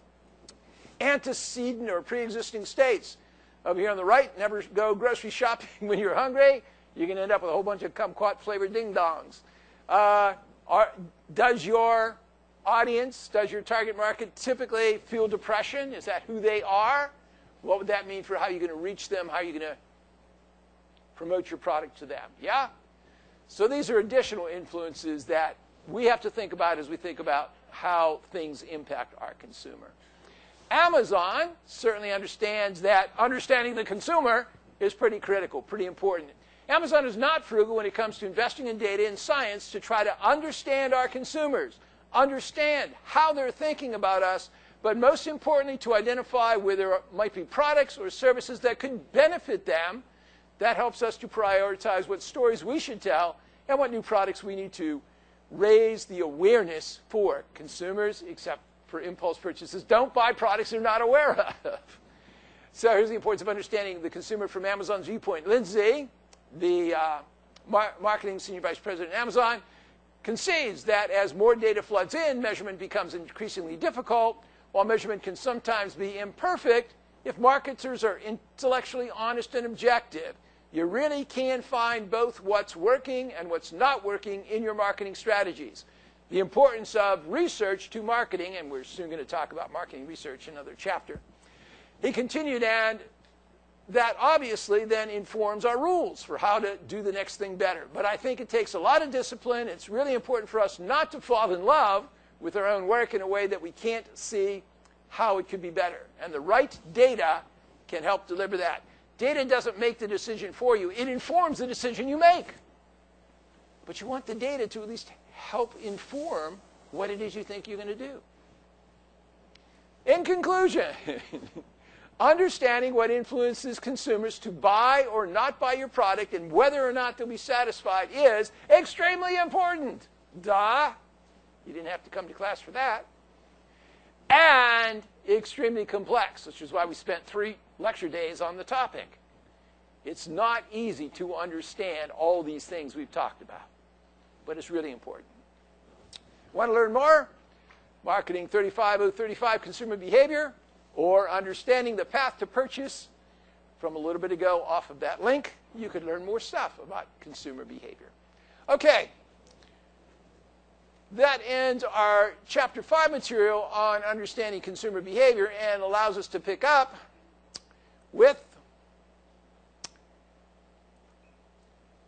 Antecedent or pre-existing states. Over here on the right, never go grocery shopping when you're hungry. You're going to end up with a whole bunch of kumquat flavored ding-dongs. Uh, are, does your audience, does your target market typically feel depression? Is that who they are? What would that mean for how you're going to reach them? How are you going to promote your product to them? Yeah? So these are additional influences that we have to think about as we think about how things impact our consumer. Amazon certainly understands that understanding the consumer is pretty critical, pretty important. Amazon is not frugal when it comes to investing in data and science to try to understand our consumers, understand how they're thinking about us, but most importantly, to identify where there might be products or services that could benefit them. That helps us to prioritize what stories we should tell and what new products we need to raise the awareness for. Consumers, except for impulse purchases, don't buy products they're not aware of. So here's the importance of understanding the consumer from Amazon's viewpoint. Lindsay, the uh, mar marketing senior vice president at Amazon, concedes that as more data floods in, measurement becomes increasingly difficult. While measurement can sometimes be imperfect, if marketers are intellectually honest and objective, you really can find both what's working and what's not working in your marketing strategies. The importance of research to marketing, and we're soon going to talk about marketing research in another chapter. He continued, and that obviously then informs our rules for how to do the next thing better. But I think it takes a lot of discipline. It's really important for us not to fall in love with our own work in a way that we can't see how it could be better. And the right data can help deliver that. Data doesn't make the decision for you. It informs the decision you make. But you want the data to at least help inform what it is you think you're going to do. In conclusion, understanding what influences consumers to buy or not buy your product and whether or not they'll be satisfied is extremely important. Duh. You didn't have to come to class for that. And extremely complex, which is why we spent three lecture days on the topic. It's not easy to understand all these things we've talked about, but it's really important. Want to learn more? Marketing thirty-five oh thirty-five, Consumer Behavior, or Understanding the Path to Purchase from a little bit ago off of that link. You could learn more stuff about consumer behavior. Okay. That ends our Chapter five material on understanding consumer behavior and allows us to pick up with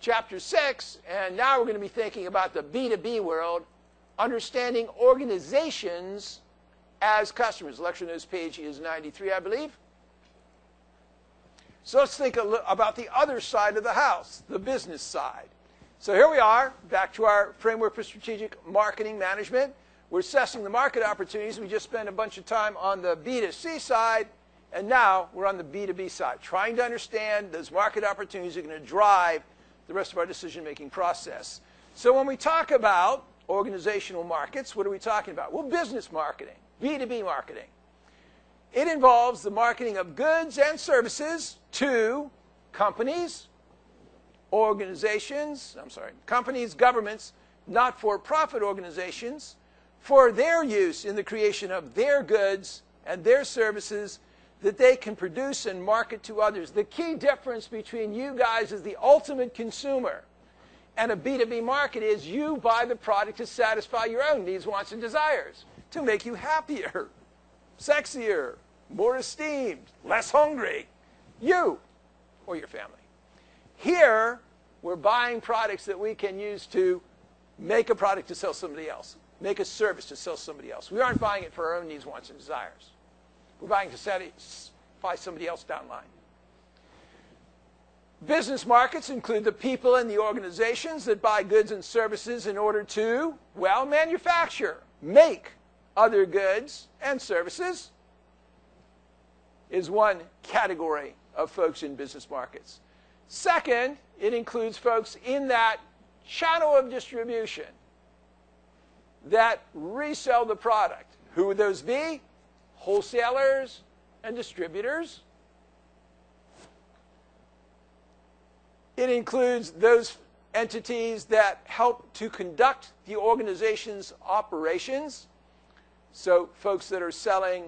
chapter six, and now we're going to be thinking about the B two B world, understanding organizations as customers. Lecture notes page is ninety-three, I believe. So let's think a li- about the other side of the house, the business side. So here we are, back to our framework for strategic marketing management. We're assessing the market opportunities. We just spent a bunch of time on the B two C side, and now we're on the B two B side, trying to understand those market opportunities that are going to drive the rest of our decision-making process. So when we talk about organizational markets, what are we talking about? Well, business marketing, B two B marketing. It involves the marketing of goods and services to companies, organizations, I'm sorry, companies, governments, not-for-profit organizations, for their use in the creation of their goods and their services that they can produce and market to others. The key difference between you guys as the ultimate consumer and a B two B market is you buy the product to satisfy your own needs, wants, and desires, to make you happier, sexier, more esteemed, less hungry, you or your family. Here, we're buying products that we can use to make a product to sell somebody else, make a service to sell somebody else. We aren't buying it for our own needs, wants, and desires. We're buying to satisfy somebody else down the line. Business markets include the people and the organizations that buy goods and services in order to, well, manufacture, make other goods and services, is one category of folks in business markets. Second, it includes folks in that channel of distribution that resell the product. Who would those be? Wholesalers and distributors. It includes those entities that help to conduct the organization's operations. So folks that are selling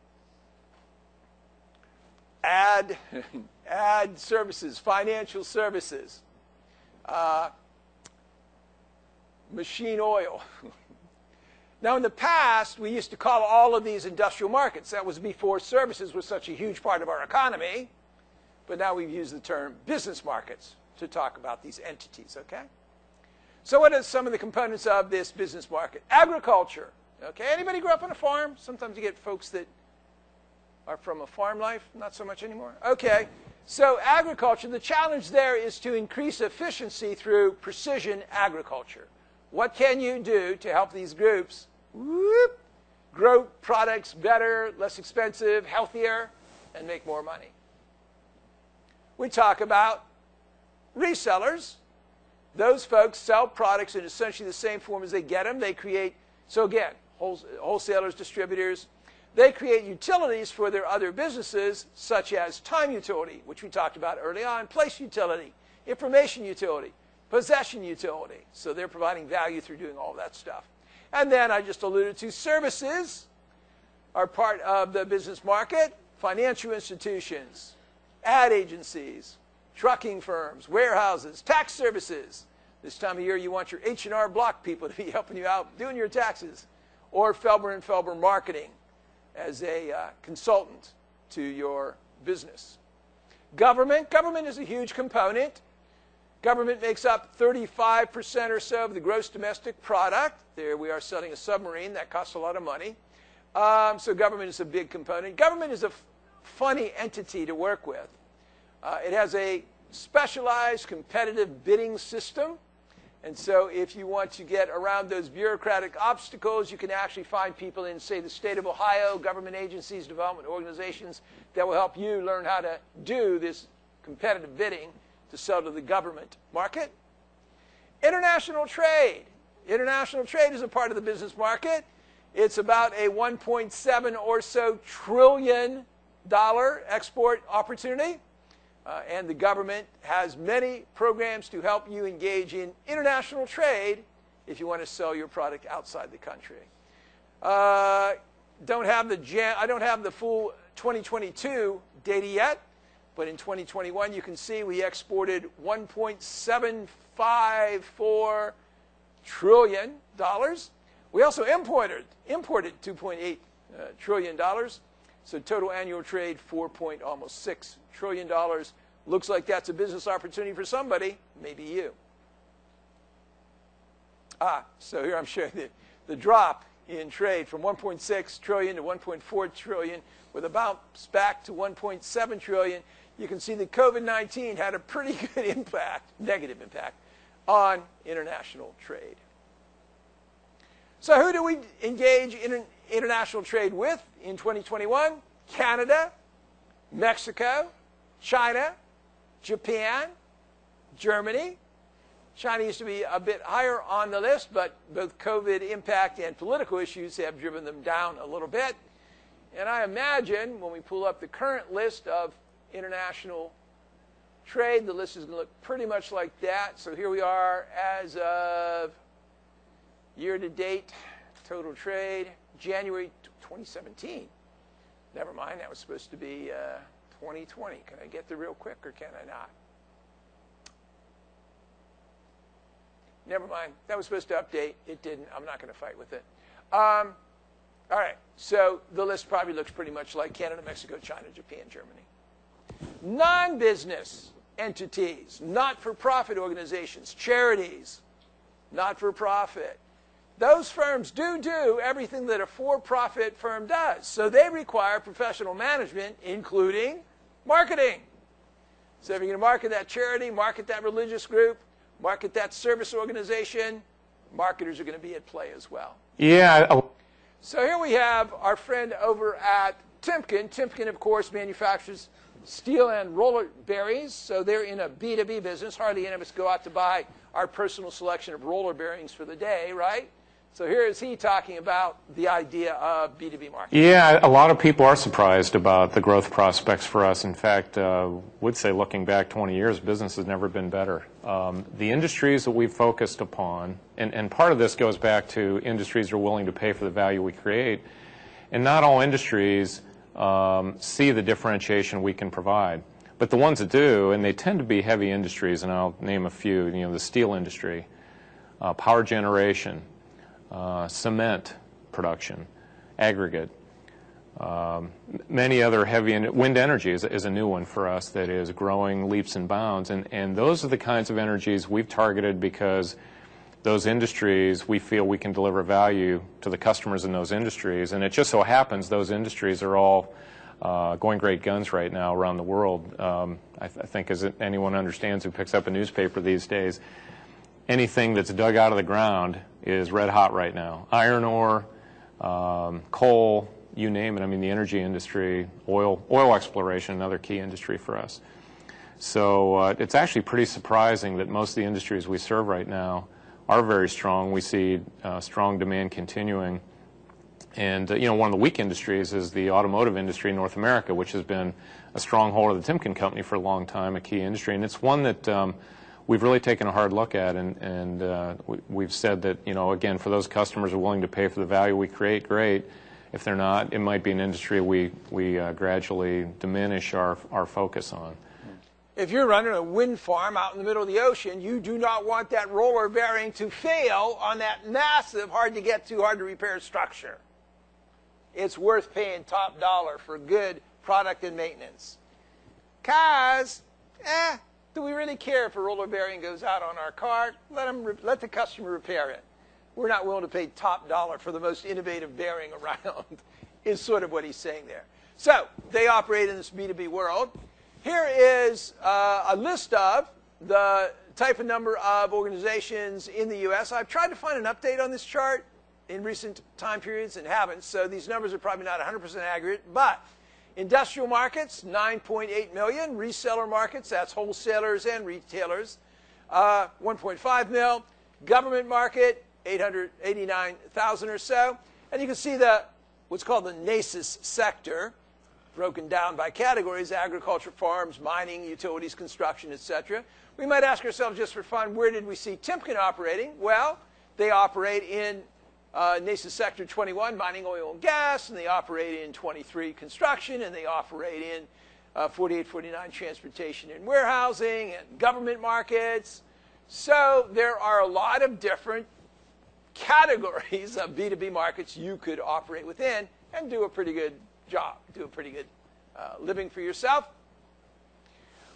ad, ad services, financial services, uh, machine oil. Now, in the past, we used to call all of these industrial markets. That was before services was such a huge part of our economy. But now we've used the term business markets to talk about these entities, okay? So what are some of the components of this business market? Agriculture, okay? Anybody grew up on a farm? Sometimes you get folks that are from a farm life, not so much anymore. Okay, so agriculture, the challenge there is to increase efficiency through precision agriculture. What can you do to help these groups whoop, grow products better, less expensive, healthier, and make more money? We talk about resellers. Those folks sell products in essentially the same form as they get them. They create, so again, wholesalers, distributors, they create utilities for their other businesses, such as time utility, which we talked about early on, place utility, information utility, possession utility. So they're providing value through doing all that stuff. And then I just alluded to services are part of the business market. Financial institutions, ad agencies, trucking firms, warehouses, tax services. This time of year you want your H and R Block people to be helping you out doing your taxes. Or Felber and Felber Marketing as a uh, consultant to your business. Government. Government is a huge component. Government makes up thirty-five percent or so of the gross domestic product. There we are selling a submarine. That costs a lot of money. Um, so government is a big component. Government is a f- funny entity to work with. Uh, it has a specialized competitive bidding system. And so if you want to get around those bureaucratic obstacles, you can actually find people in, say, the state of Ohio, government agencies, development organizations that will help you learn how to do this competitive bidding to sell to the government market. International trade. International trade is a part of the business market. It's about a one point seven or so trillion dollar export opportunity. Uh, and the government has many programs to help you engage in international trade if you want to sell your product outside the country. Uh, don't have the jam- I don't have the full twenty twenty-two data yet, but in twenty twenty-one you can see we exported one point seven five four trillion dollars. We also imported imported two point eight uh, trillion dollars. So total annual trade four point almost six trillion dollars. Looks like that's a business opportunity for somebody, maybe you. Ah, so here I'm showing the, the drop in trade from one point six trillion to one point four trillion with a bounce back to one point seven trillion. You can see that COVID nineteen had a pretty good impact, negative impact, on international trade. So who do we engage in international trade with in twenty twenty-one? Canada, Mexico, China, Japan, Germany. China used to be a bit higher on the list, but both COVID impact and political issues have driven them down a little bit. And I imagine when we pull up the current list of international trade, the list is going to look pretty much like that. So here we are as of year-to-date total trade, January twenty seventeen. Never mind, that was supposed to be uh, twenty twenty. Can I get there real quick or can I not? Never mind. That was supposed to update. It didn't. I'm not going to fight with it. Um, all right. So the list probably looks pretty much like Canada, Mexico, China, Japan, Germany. Non-business entities, not-for-profit organizations, charities, not-for-profit. Those firms do do everything that a for-profit firm does. So they require professional management, including marketing. So if you're going to market that charity, market that religious group, market that service organization, marketers are going to be at play as well. Yeah. So here we have our friend over at Timken. Timken, of course, manufactures steel and roller bearings. So they're in a B two B business. Hardly any of us go out to buy our personal selection of roller bearings for the day, right? So here is he talking about the idea of B two B marketing. Yeah, a lot of people are surprised about the growth prospects for us. In fact, uh, would say looking back twenty years, business has never been better. Um, the industries that we've focused upon, and, and part of this goes back to industries that are willing to pay for the value we create, and not all industries um, see the differentiation we can provide. But the ones that do, and they tend to be heavy industries, and I'll name a few, you know, the steel industry, uh, power generation, Uh, cement production, aggregate, um, many other heavy, and wind energy is, is a new one for us that is growing leaps and bounds, and, and those are the kinds of energies we've targeted because those industries, we feel we can deliver value to the customers in those industries, and it just so happens those industries are all uh, going great guns right now around the world. Um, I, th I think as anyone understands who picks up a newspaper these days, anything that's dug out of the ground is red hot right now. Iron ore, um, coal, you name it. I mean, the energy industry, oil, oil exploration, another key industry for us. So uh, it's actually pretty surprising that most of the industries we serve right now are very strong. We see uh, strong demand continuing. And, uh, you know, one of the weak industries is the automotive industry in North America, which has been a stronghold of the Timken Company for a long time, a key industry. And it's one that um, we've really taken a hard look at, and, and uh, we, we've said that, you know, again, for those customers who are willing to pay for the value we create, great. If they're not, it might be an industry we, we uh, gradually diminish our, our focus on. If you're running a wind farm out in the middle of the ocean, you do not want that roller bearing to fail on that massive, hard-to-get-to, hard-to-repair structure. It's worth paying top dollar for good product and maintenance. Cars, eh, do we really care if a roller bearing goes out on our car? Let, them let the customer repair it. We're not willing to pay top dollar for the most innovative bearing around, is sort of what he's saying there. So they operate in this B two B world. Here is uh, a list of the type and number of organizations in the U S. I've tried to find an update on this chart in recent time periods and haven't, so these numbers are probably not one hundred percent accurate, but industrial markets, nine point eight million. Reseller markets, that's wholesalers and retailers, uh, one point five mil. Government market, eight hundred eighty-nine thousand or so. And you can see the what's called the NACIS sector, broken down by categories: agriculture, farms, mining, utilities, construction, et cetera. We might ask ourselves just for fun, where did we see Timken operating? Well, they operate in Uh, NACIS sector twenty-one, mining, oil, and gas, and they operate in twenty-three, construction, and they operate in uh, forty-eight, forty-nine, transportation and warehousing, and government markets. So there are a lot of different categories of B two B markets you could operate within and do a pretty good job, do a pretty good uh, living for yourself.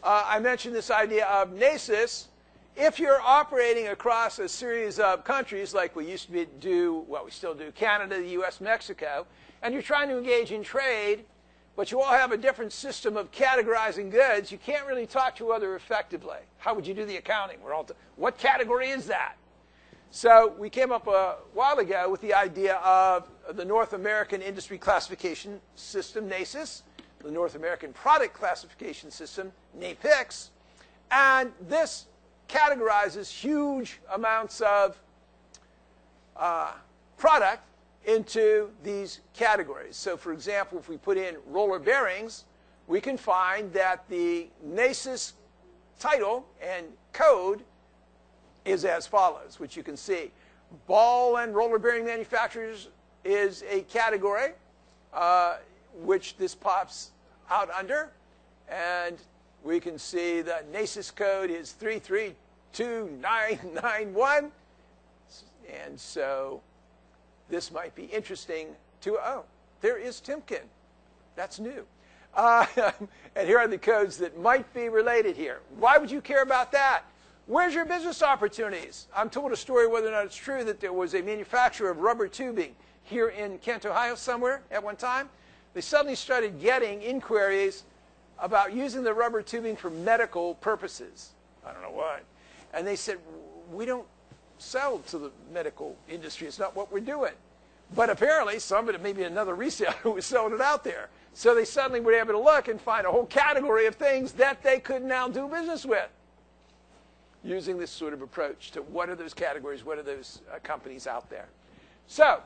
uh, I mentioned this idea of NACIS. If you're operating across a series of countries like we used to be, do, well, we still do, Canada, the U S, Mexico, and you're trying to engage in trade, but you all have a different system of categorizing goods, you can't really talk to each other effectively. How would you do the accounting? We're all t- what category is that? So we came up a while ago with the idea of the North American Industry Classification System, NACIS, the North American Product Classification System, NAPIX, and this categorizes huge amounts of uh, product into these categories. So, for example, if we put in roller bearings, we can find that the NACIS title and code is as follows, which you can see. Ball and roller bearing manufacturers is a category uh, which this pops out under, and we can see the NACIS code is three three two nine nine one, and so this might be interesting to, oh, there is Timken. That's new. Uh, and here are the codes that might be related here. Why would you care about that? Where's your business opportunities? I'm told a story, whether or not it's true, that there was a manufacturer of rubber tubing here in Kent, Ohio somewhere at one time. They suddenly started getting inquiries about using the rubber tubing for medical purposes. I don't know why. And they said, we don't sell to the medical industry. It's not what we're doing. But apparently, somebody, maybe another reseller, was selling it out there. So they suddenly were able to look and find a whole category of things that they could now do business with, using this sort of approach to what are those categories, what are those uh, companies out there. So,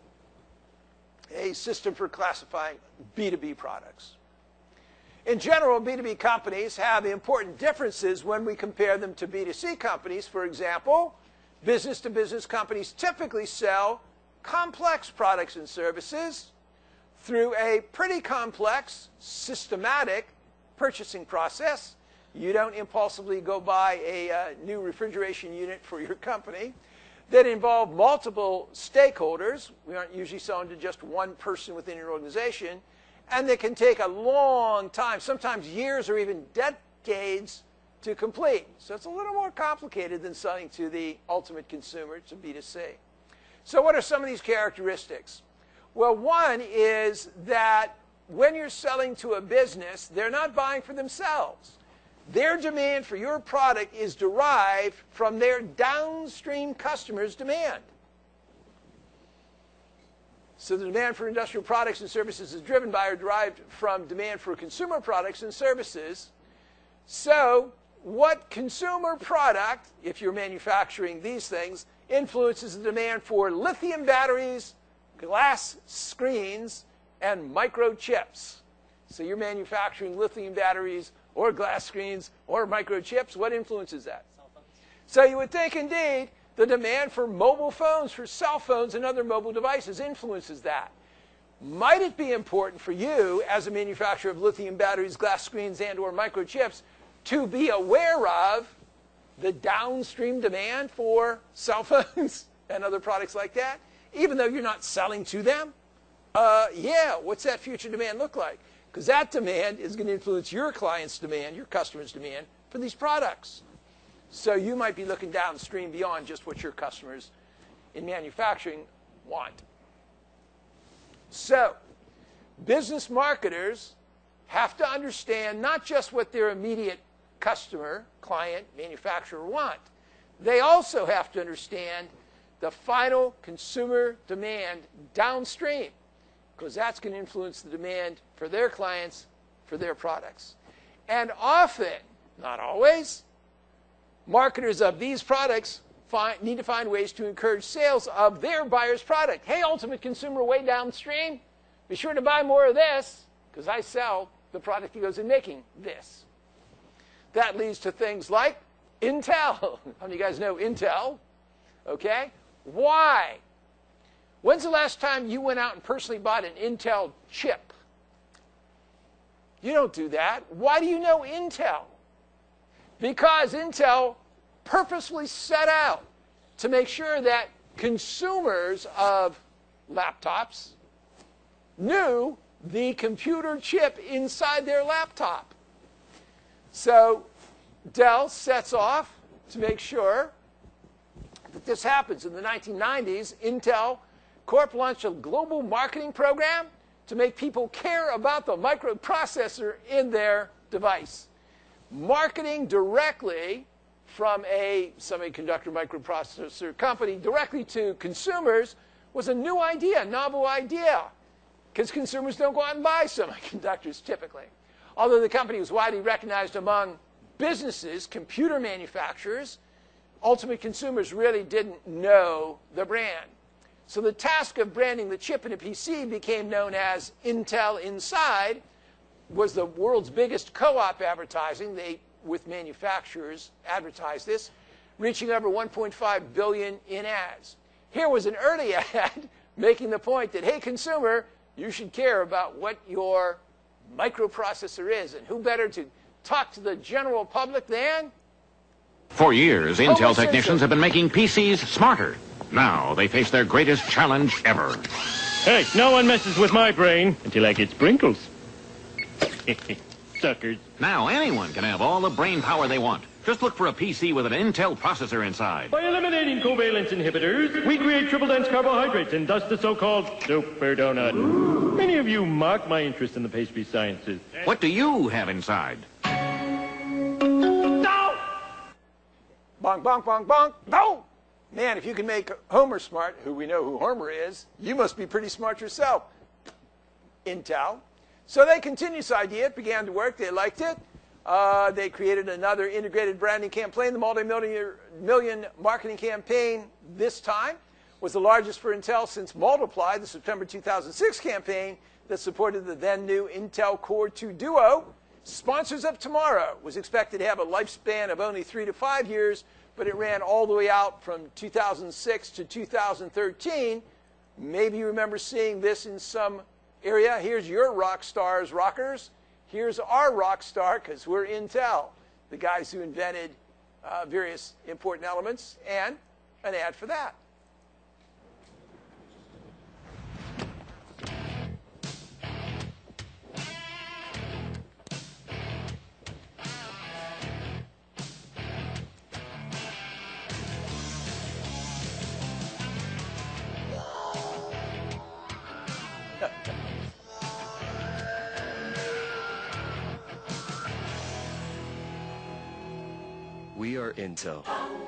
a system for classifying B two B products. In general, B two B companies have important differences when we compare them to B two C companies. For example, business-to-business companies typically sell complex products and services through a pretty complex, systematic purchasing process. You don't impulsively go buy a uh, new refrigeration unit for your company that involve multiple stakeholders. We aren't usually selling to just one person within your organization. And they can take a long time, sometimes years or even decades to complete. So it's a little more complicated than selling to the ultimate consumer, to B two C. So what are some of these characteristics? Well, one is that when you're selling to a business, they're not buying for themselves. Their demand for your product is derived from their downstream customers' demand. So the demand for industrial products and services is driven by or derived from demand for consumer products and services. So what consumer product, if you're manufacturing these things, influences the demand for lithium batteries, glass screens, and microchips? So you're manufacturing lithium batteries or glass screens or microchips. What influences that? Cell phones. So you would think, indeed, the demand for mobile phones, for cell phones and other mobile devices influences that. Might it be important for you, as a manufacturer of lithium batteries, glass screens, and or microchips, to be aware of the downstream demand for cell phones and other products like that, even though you're not selling to them? Uh, yeah, what's that future demand look like? Because that demand is going to influence your client's demand, your customer's demand for these products. So you might be looking downstream beyond just what your customers in manufacturing want. So business marketers have to understand not just what their immediate customer, client, manufacturer want. They also have to understand the final consumer demand downstream, because that's going to influence the demand for their clients, for their products. And often, not always, marketers of these products find, need to find ways to encourage sales of their buyer's product. Hey, ultimate consumer way downstream, be sure to buy more of this, because I sell the product that goes in making this. That leads to things like Intel. How many of you guys know Intel? Okay. Why? When's the last time you went out and personally bought an Intel chip? You don't do that. Why do you know Intel? Because Intel purposely set out to make sure that consumers of laptops knew the computer chip inside their laptop. So Dell sets off to make sure that this happens. In the nineteen nineties, Intel Corp launched a global marketing program to make people care about the microprocessor in their device. Marketing directly from a semiconductor microprocessor company directly to consumers was a new idea, novel idea, because consumers don't go out and buy semiconductors typically. Although the company was widely recognized among businesses, computer manufacturers, ultimate consumers really didn't know the brand. So the task of branding the chip in a P C became known as Intel Inside, was the world's biggest co-op advertising. They, with manufacturers, advertised this, reaching over one point five billion in ads. Here was an early ad making the point that, hey, consumer, you should care about what your microprocessor is. And who better to talk to the general public than? For years, Intel technicians have been making P Cs smarter. Now they face their greatest challenge ever. Hey, no one messes with my brain until I get sprinkles. Suckers. Now anyone can have all the brain power they want. Just look for a P C with an Intel processor inside. By eliminating covalence inhibitors, we create triple-dense carbohydrates and thus the so-called super donut. Ooh. Many of you mock my interest in the pastry sciences. What do you have inside? No! Bonk, bonk, bonk, bonk. No! Man, if you can make Homer smart, who we know who Homer is, you must be pretty smart yourself, Intel. So they continued this idea. It began to work. They liked it. Uh, they created another integrated branding campaign. The multi-million million marketing campaign this time was the largest for Intel since Multiply, the September two thousand six campaign that supported the then new Intel Core two Duo. Sponsors of Tomorrow was expected to have a lifespan of only three to five years, but it ran all the way out from two thousand six to two thousand thirteen. Maybe you remember seeing this in some area. Here's your rock stars, rockers. Here's our rock star, because we're Intel, the guys who invented uh, various important elements, and an ad for that. We are Intel,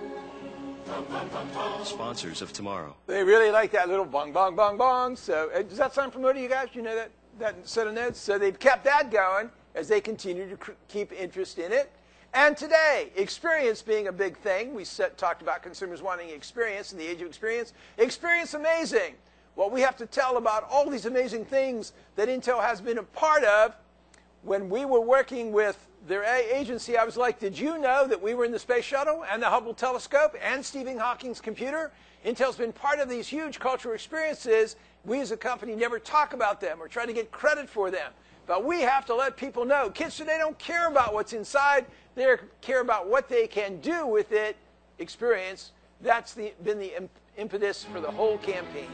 sponsors of Tomorrow. They really like that little bong, bong, bong, bong. So uh, does that sound familiar to you guys? You know that, that set of notes? So they've kept that going as they continue to cr- keep interest in it. And today, experience being a big thing. We set, talked about consumers wanting experience in the age of experience. Experience amazing. What we have to tell about all these amazing things that Intel has been a part of. When we were working with their agency, I was like, did you know that we were in the Space Shuttle and the Hubble Telescope and Stephen Hawking's computer? Intel's been part of these huge cultural experiences. We as a company never talk about them or try to get credit for them. But we have to let people know. Kids today don't care about what's inside. They care about what they can do with it. Experience. That's the, been the imp- impetus for the whole campaign.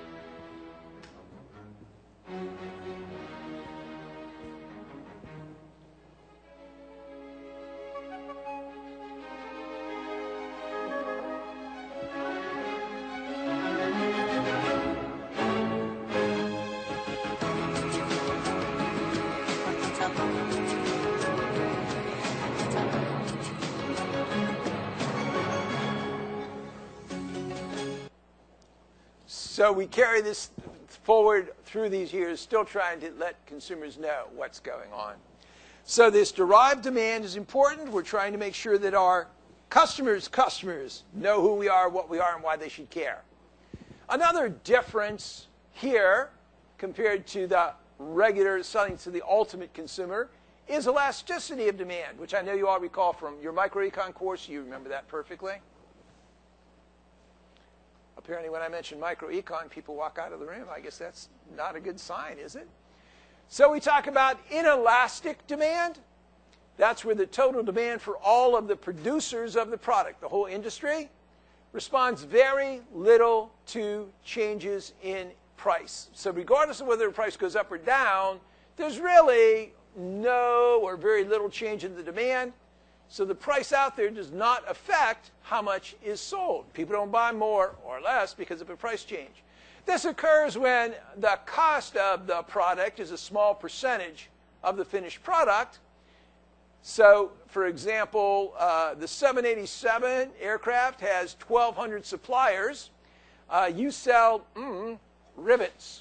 So we carry this forward through these years, still trying to let consumers know what's going on. So this derived demand is important. We're trying to make sure that our customers' customers know who we are, what we are, and why they should care. Another difference here compared to the regular selling to the ultimate consumer is elasticity of demand, which I know you all recall from your microecon course. You remember that perfectly. Apparently, when I mention microecon, people walk out of the room. I guess that's not a good sign, is it? So we talk about inelastic demand. That's where the total demand for all of the producers of the product, the whole industry, responds very little to changes in price. So regardless of whether the price goes up or down, there's really no or very little change in the demand. So the price out there does not affect how much is sold. People don't buy more or less because of a price change. This occurs when the cost of the product is a small percentage of the finished product. So, for example, uh, the seven eighty-seven aircraft has twelve hundred suppliers. Uh, you sell mm, rivets.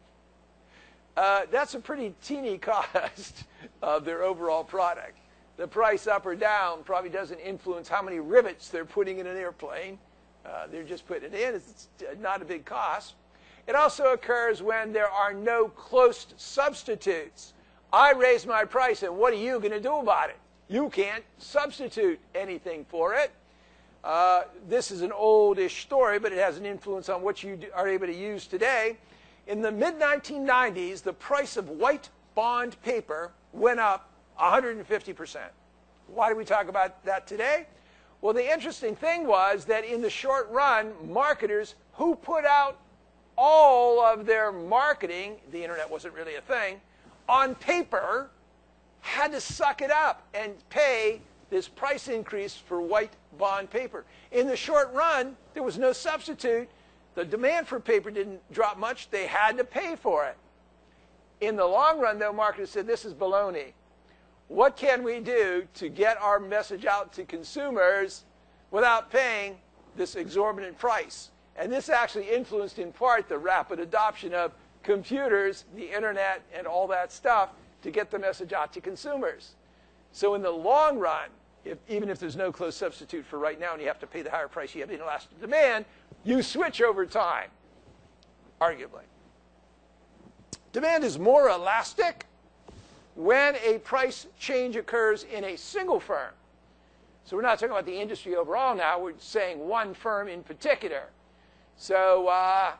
Uh, that's a pretty teeny cost of their overall product. The price up or down probably doesn't influence how many rivets they're putting in an airplane. Uh, they're just putting it in. It's not a big cost. It also occurs when there are no close substitutes. I raise my price, and what are you going to do about it? You can't substitute anything for it. Uh, this is an oldish story, but it has an influence on what you do, are able to use today. In the mid nineteen nineties, the price of white bond paper went up one hundred fifty percent. Why do we talk about that today? Well, the interesting thing was that in the short run, marketers who put out all of their marketing, the internet wasn't really a thing, on paper, had to suck it up and pay this price increase for white bond paper. In the short run, there was no substitute. The demand for paper didn't drop much. They had to pay for it. In the long run, though, marketers said, this is baloney. What can we do to get our message out to consumers without paying this exorbitant price? And this actually influenced, in part, the rapid adoption of computers, the internet, and all that stuff to get the message out to consumers. So in the long run, if, even if there's no close substitute for right now and you have to pay the higher price, you have inelastic demand, you switch over time, arguably. Demand is more elastic when a price change occurs in a single firm. So we're not talking about the industry overall now. We're saying one firm in particular. So uh,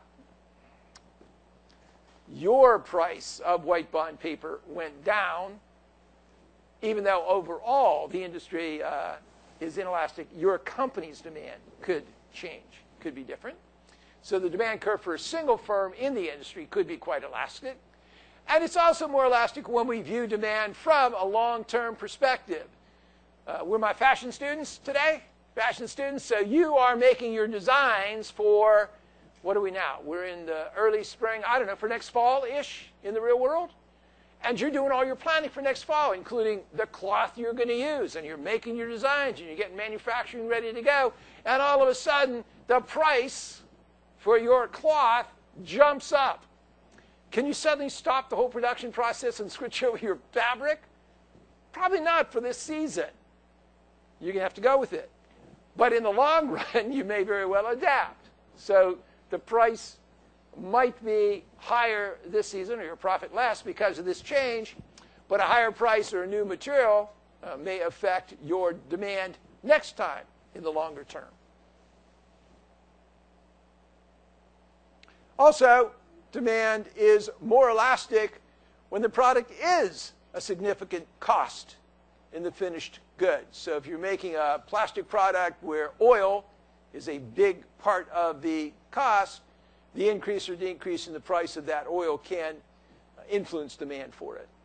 your price of white bond paper went down, even though overall the industry uh, is inelastic. Your company's demand could change, could be different. So the demand curve for a single firm in the industry could be quite elastic. And it's also more elastic when we view demand from a long-term perspective. Uh, we're my fashion students today, fashion students, so you are making your designs for, what are we now? We're in the early spring, I don't know, for next fall-ish in the real world. And you're doing all your planning for next fall, including the cloth you're going to use, and you're making your designs, and you're getting manufacturing ready to go. And all of a sudden, the price for your cloth jumps up. Can you suddenly stop the whole production process and switch over your fabric? Probably not for this season. You're going to have to go with it. But in the long run, you may very well adapt. So the price might be higher this season, or your profit less because of this change, but a higher price or a new material uh, may affect your demand next time in the longer term. Also, demand is more elastic when the product is a significant cost in the finished goods. So if you're making a plastic product where oil is a big part of the cost, the increase or decrease in the price of that oil can influence demand for it.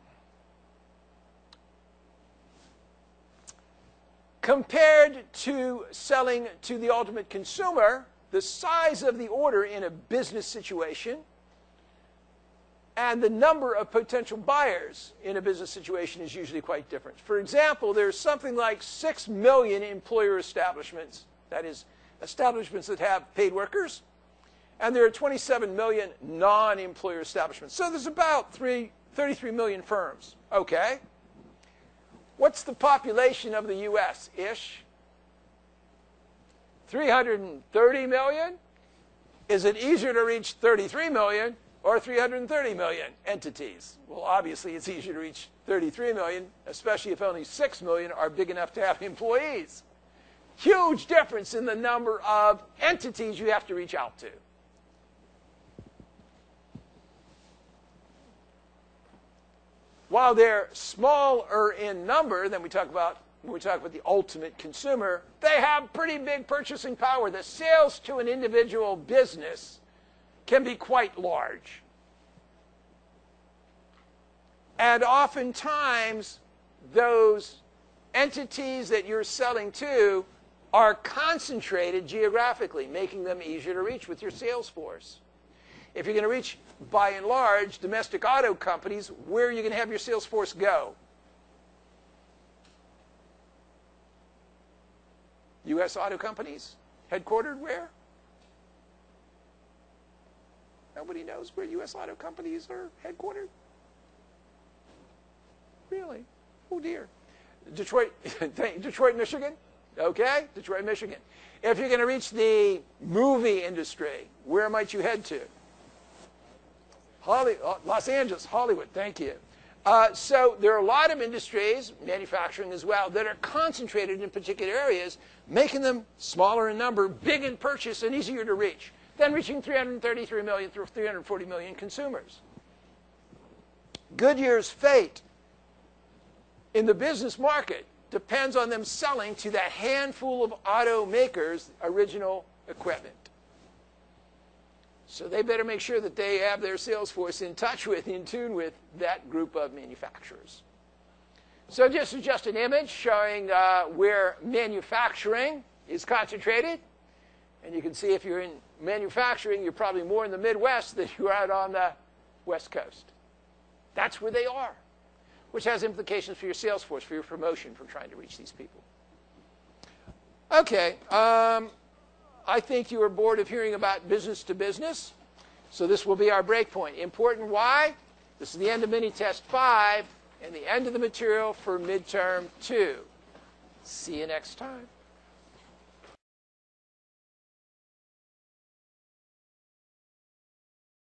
Compared to selling to the ultimate consumer, the size of the order in a business situation and the number of potential buyers in a business situation is usually quite different. For example, there's something like six million employer establishments, that is, establishments that have paid workers, and there are twenty-seven million non-employer establishments. So there's about thirty-three million firms. Okay. What's the population of the U S-ish? three hundred thirty million? Is it easier to reach thirty-three million or three hundred thirty million entities? Well, obviously it's easier to reach thirty-three million, especially if only six million are big enough to have employees. Huge difference in the number of entities you have to reach out to. While they're smaller in number than we talk about when we talk about the ultimate consumer, they have pretty big purchasing power. The sales to an individual business can be quite large. And oftentimes, those entities that you're selling to are concentrated geographically, making them easier to reach with your sales force. If you're going to reach, by and large, domestic auto companies, where are you going to have your sales force go? U S auto companies? Headquartered where? Nobody knows where U S auto companies are headquartered? Really? Oh, dear. Detroit, Detroit, Michigan? Okay, Detroit, Michigan. If you're going to reach the movie industry, where might you head to? Holly, Los Angeles, Hollywood, thank you. Uh, so there are a lot of industries, manufacturing as well, that are concentrated in particular areas, making them smaller in number, big in purchase, and easier to reach than reaching three hundred thirty-three million through three hundred forty million consumers. Goodyear's fate in the business market depends on them selling to that handful of automakers' original equipment. So they better make sure that they have their sales force in touch with, in tune with that group of manufacturers. So this is just an image showing uh, where manufacturing is concentrated. And you can see if you're in manufacturing, you're probably more in the Midwest than you're out on the West Coast. That's where they are, which has implications for your sales force, for your promotion, for trying to reach these people. Okay. Um, I think you are bored of hearing about business to business, so this will be our break point. Important why? This is the end of mini test five and the end of the material for midterm two. See you next time.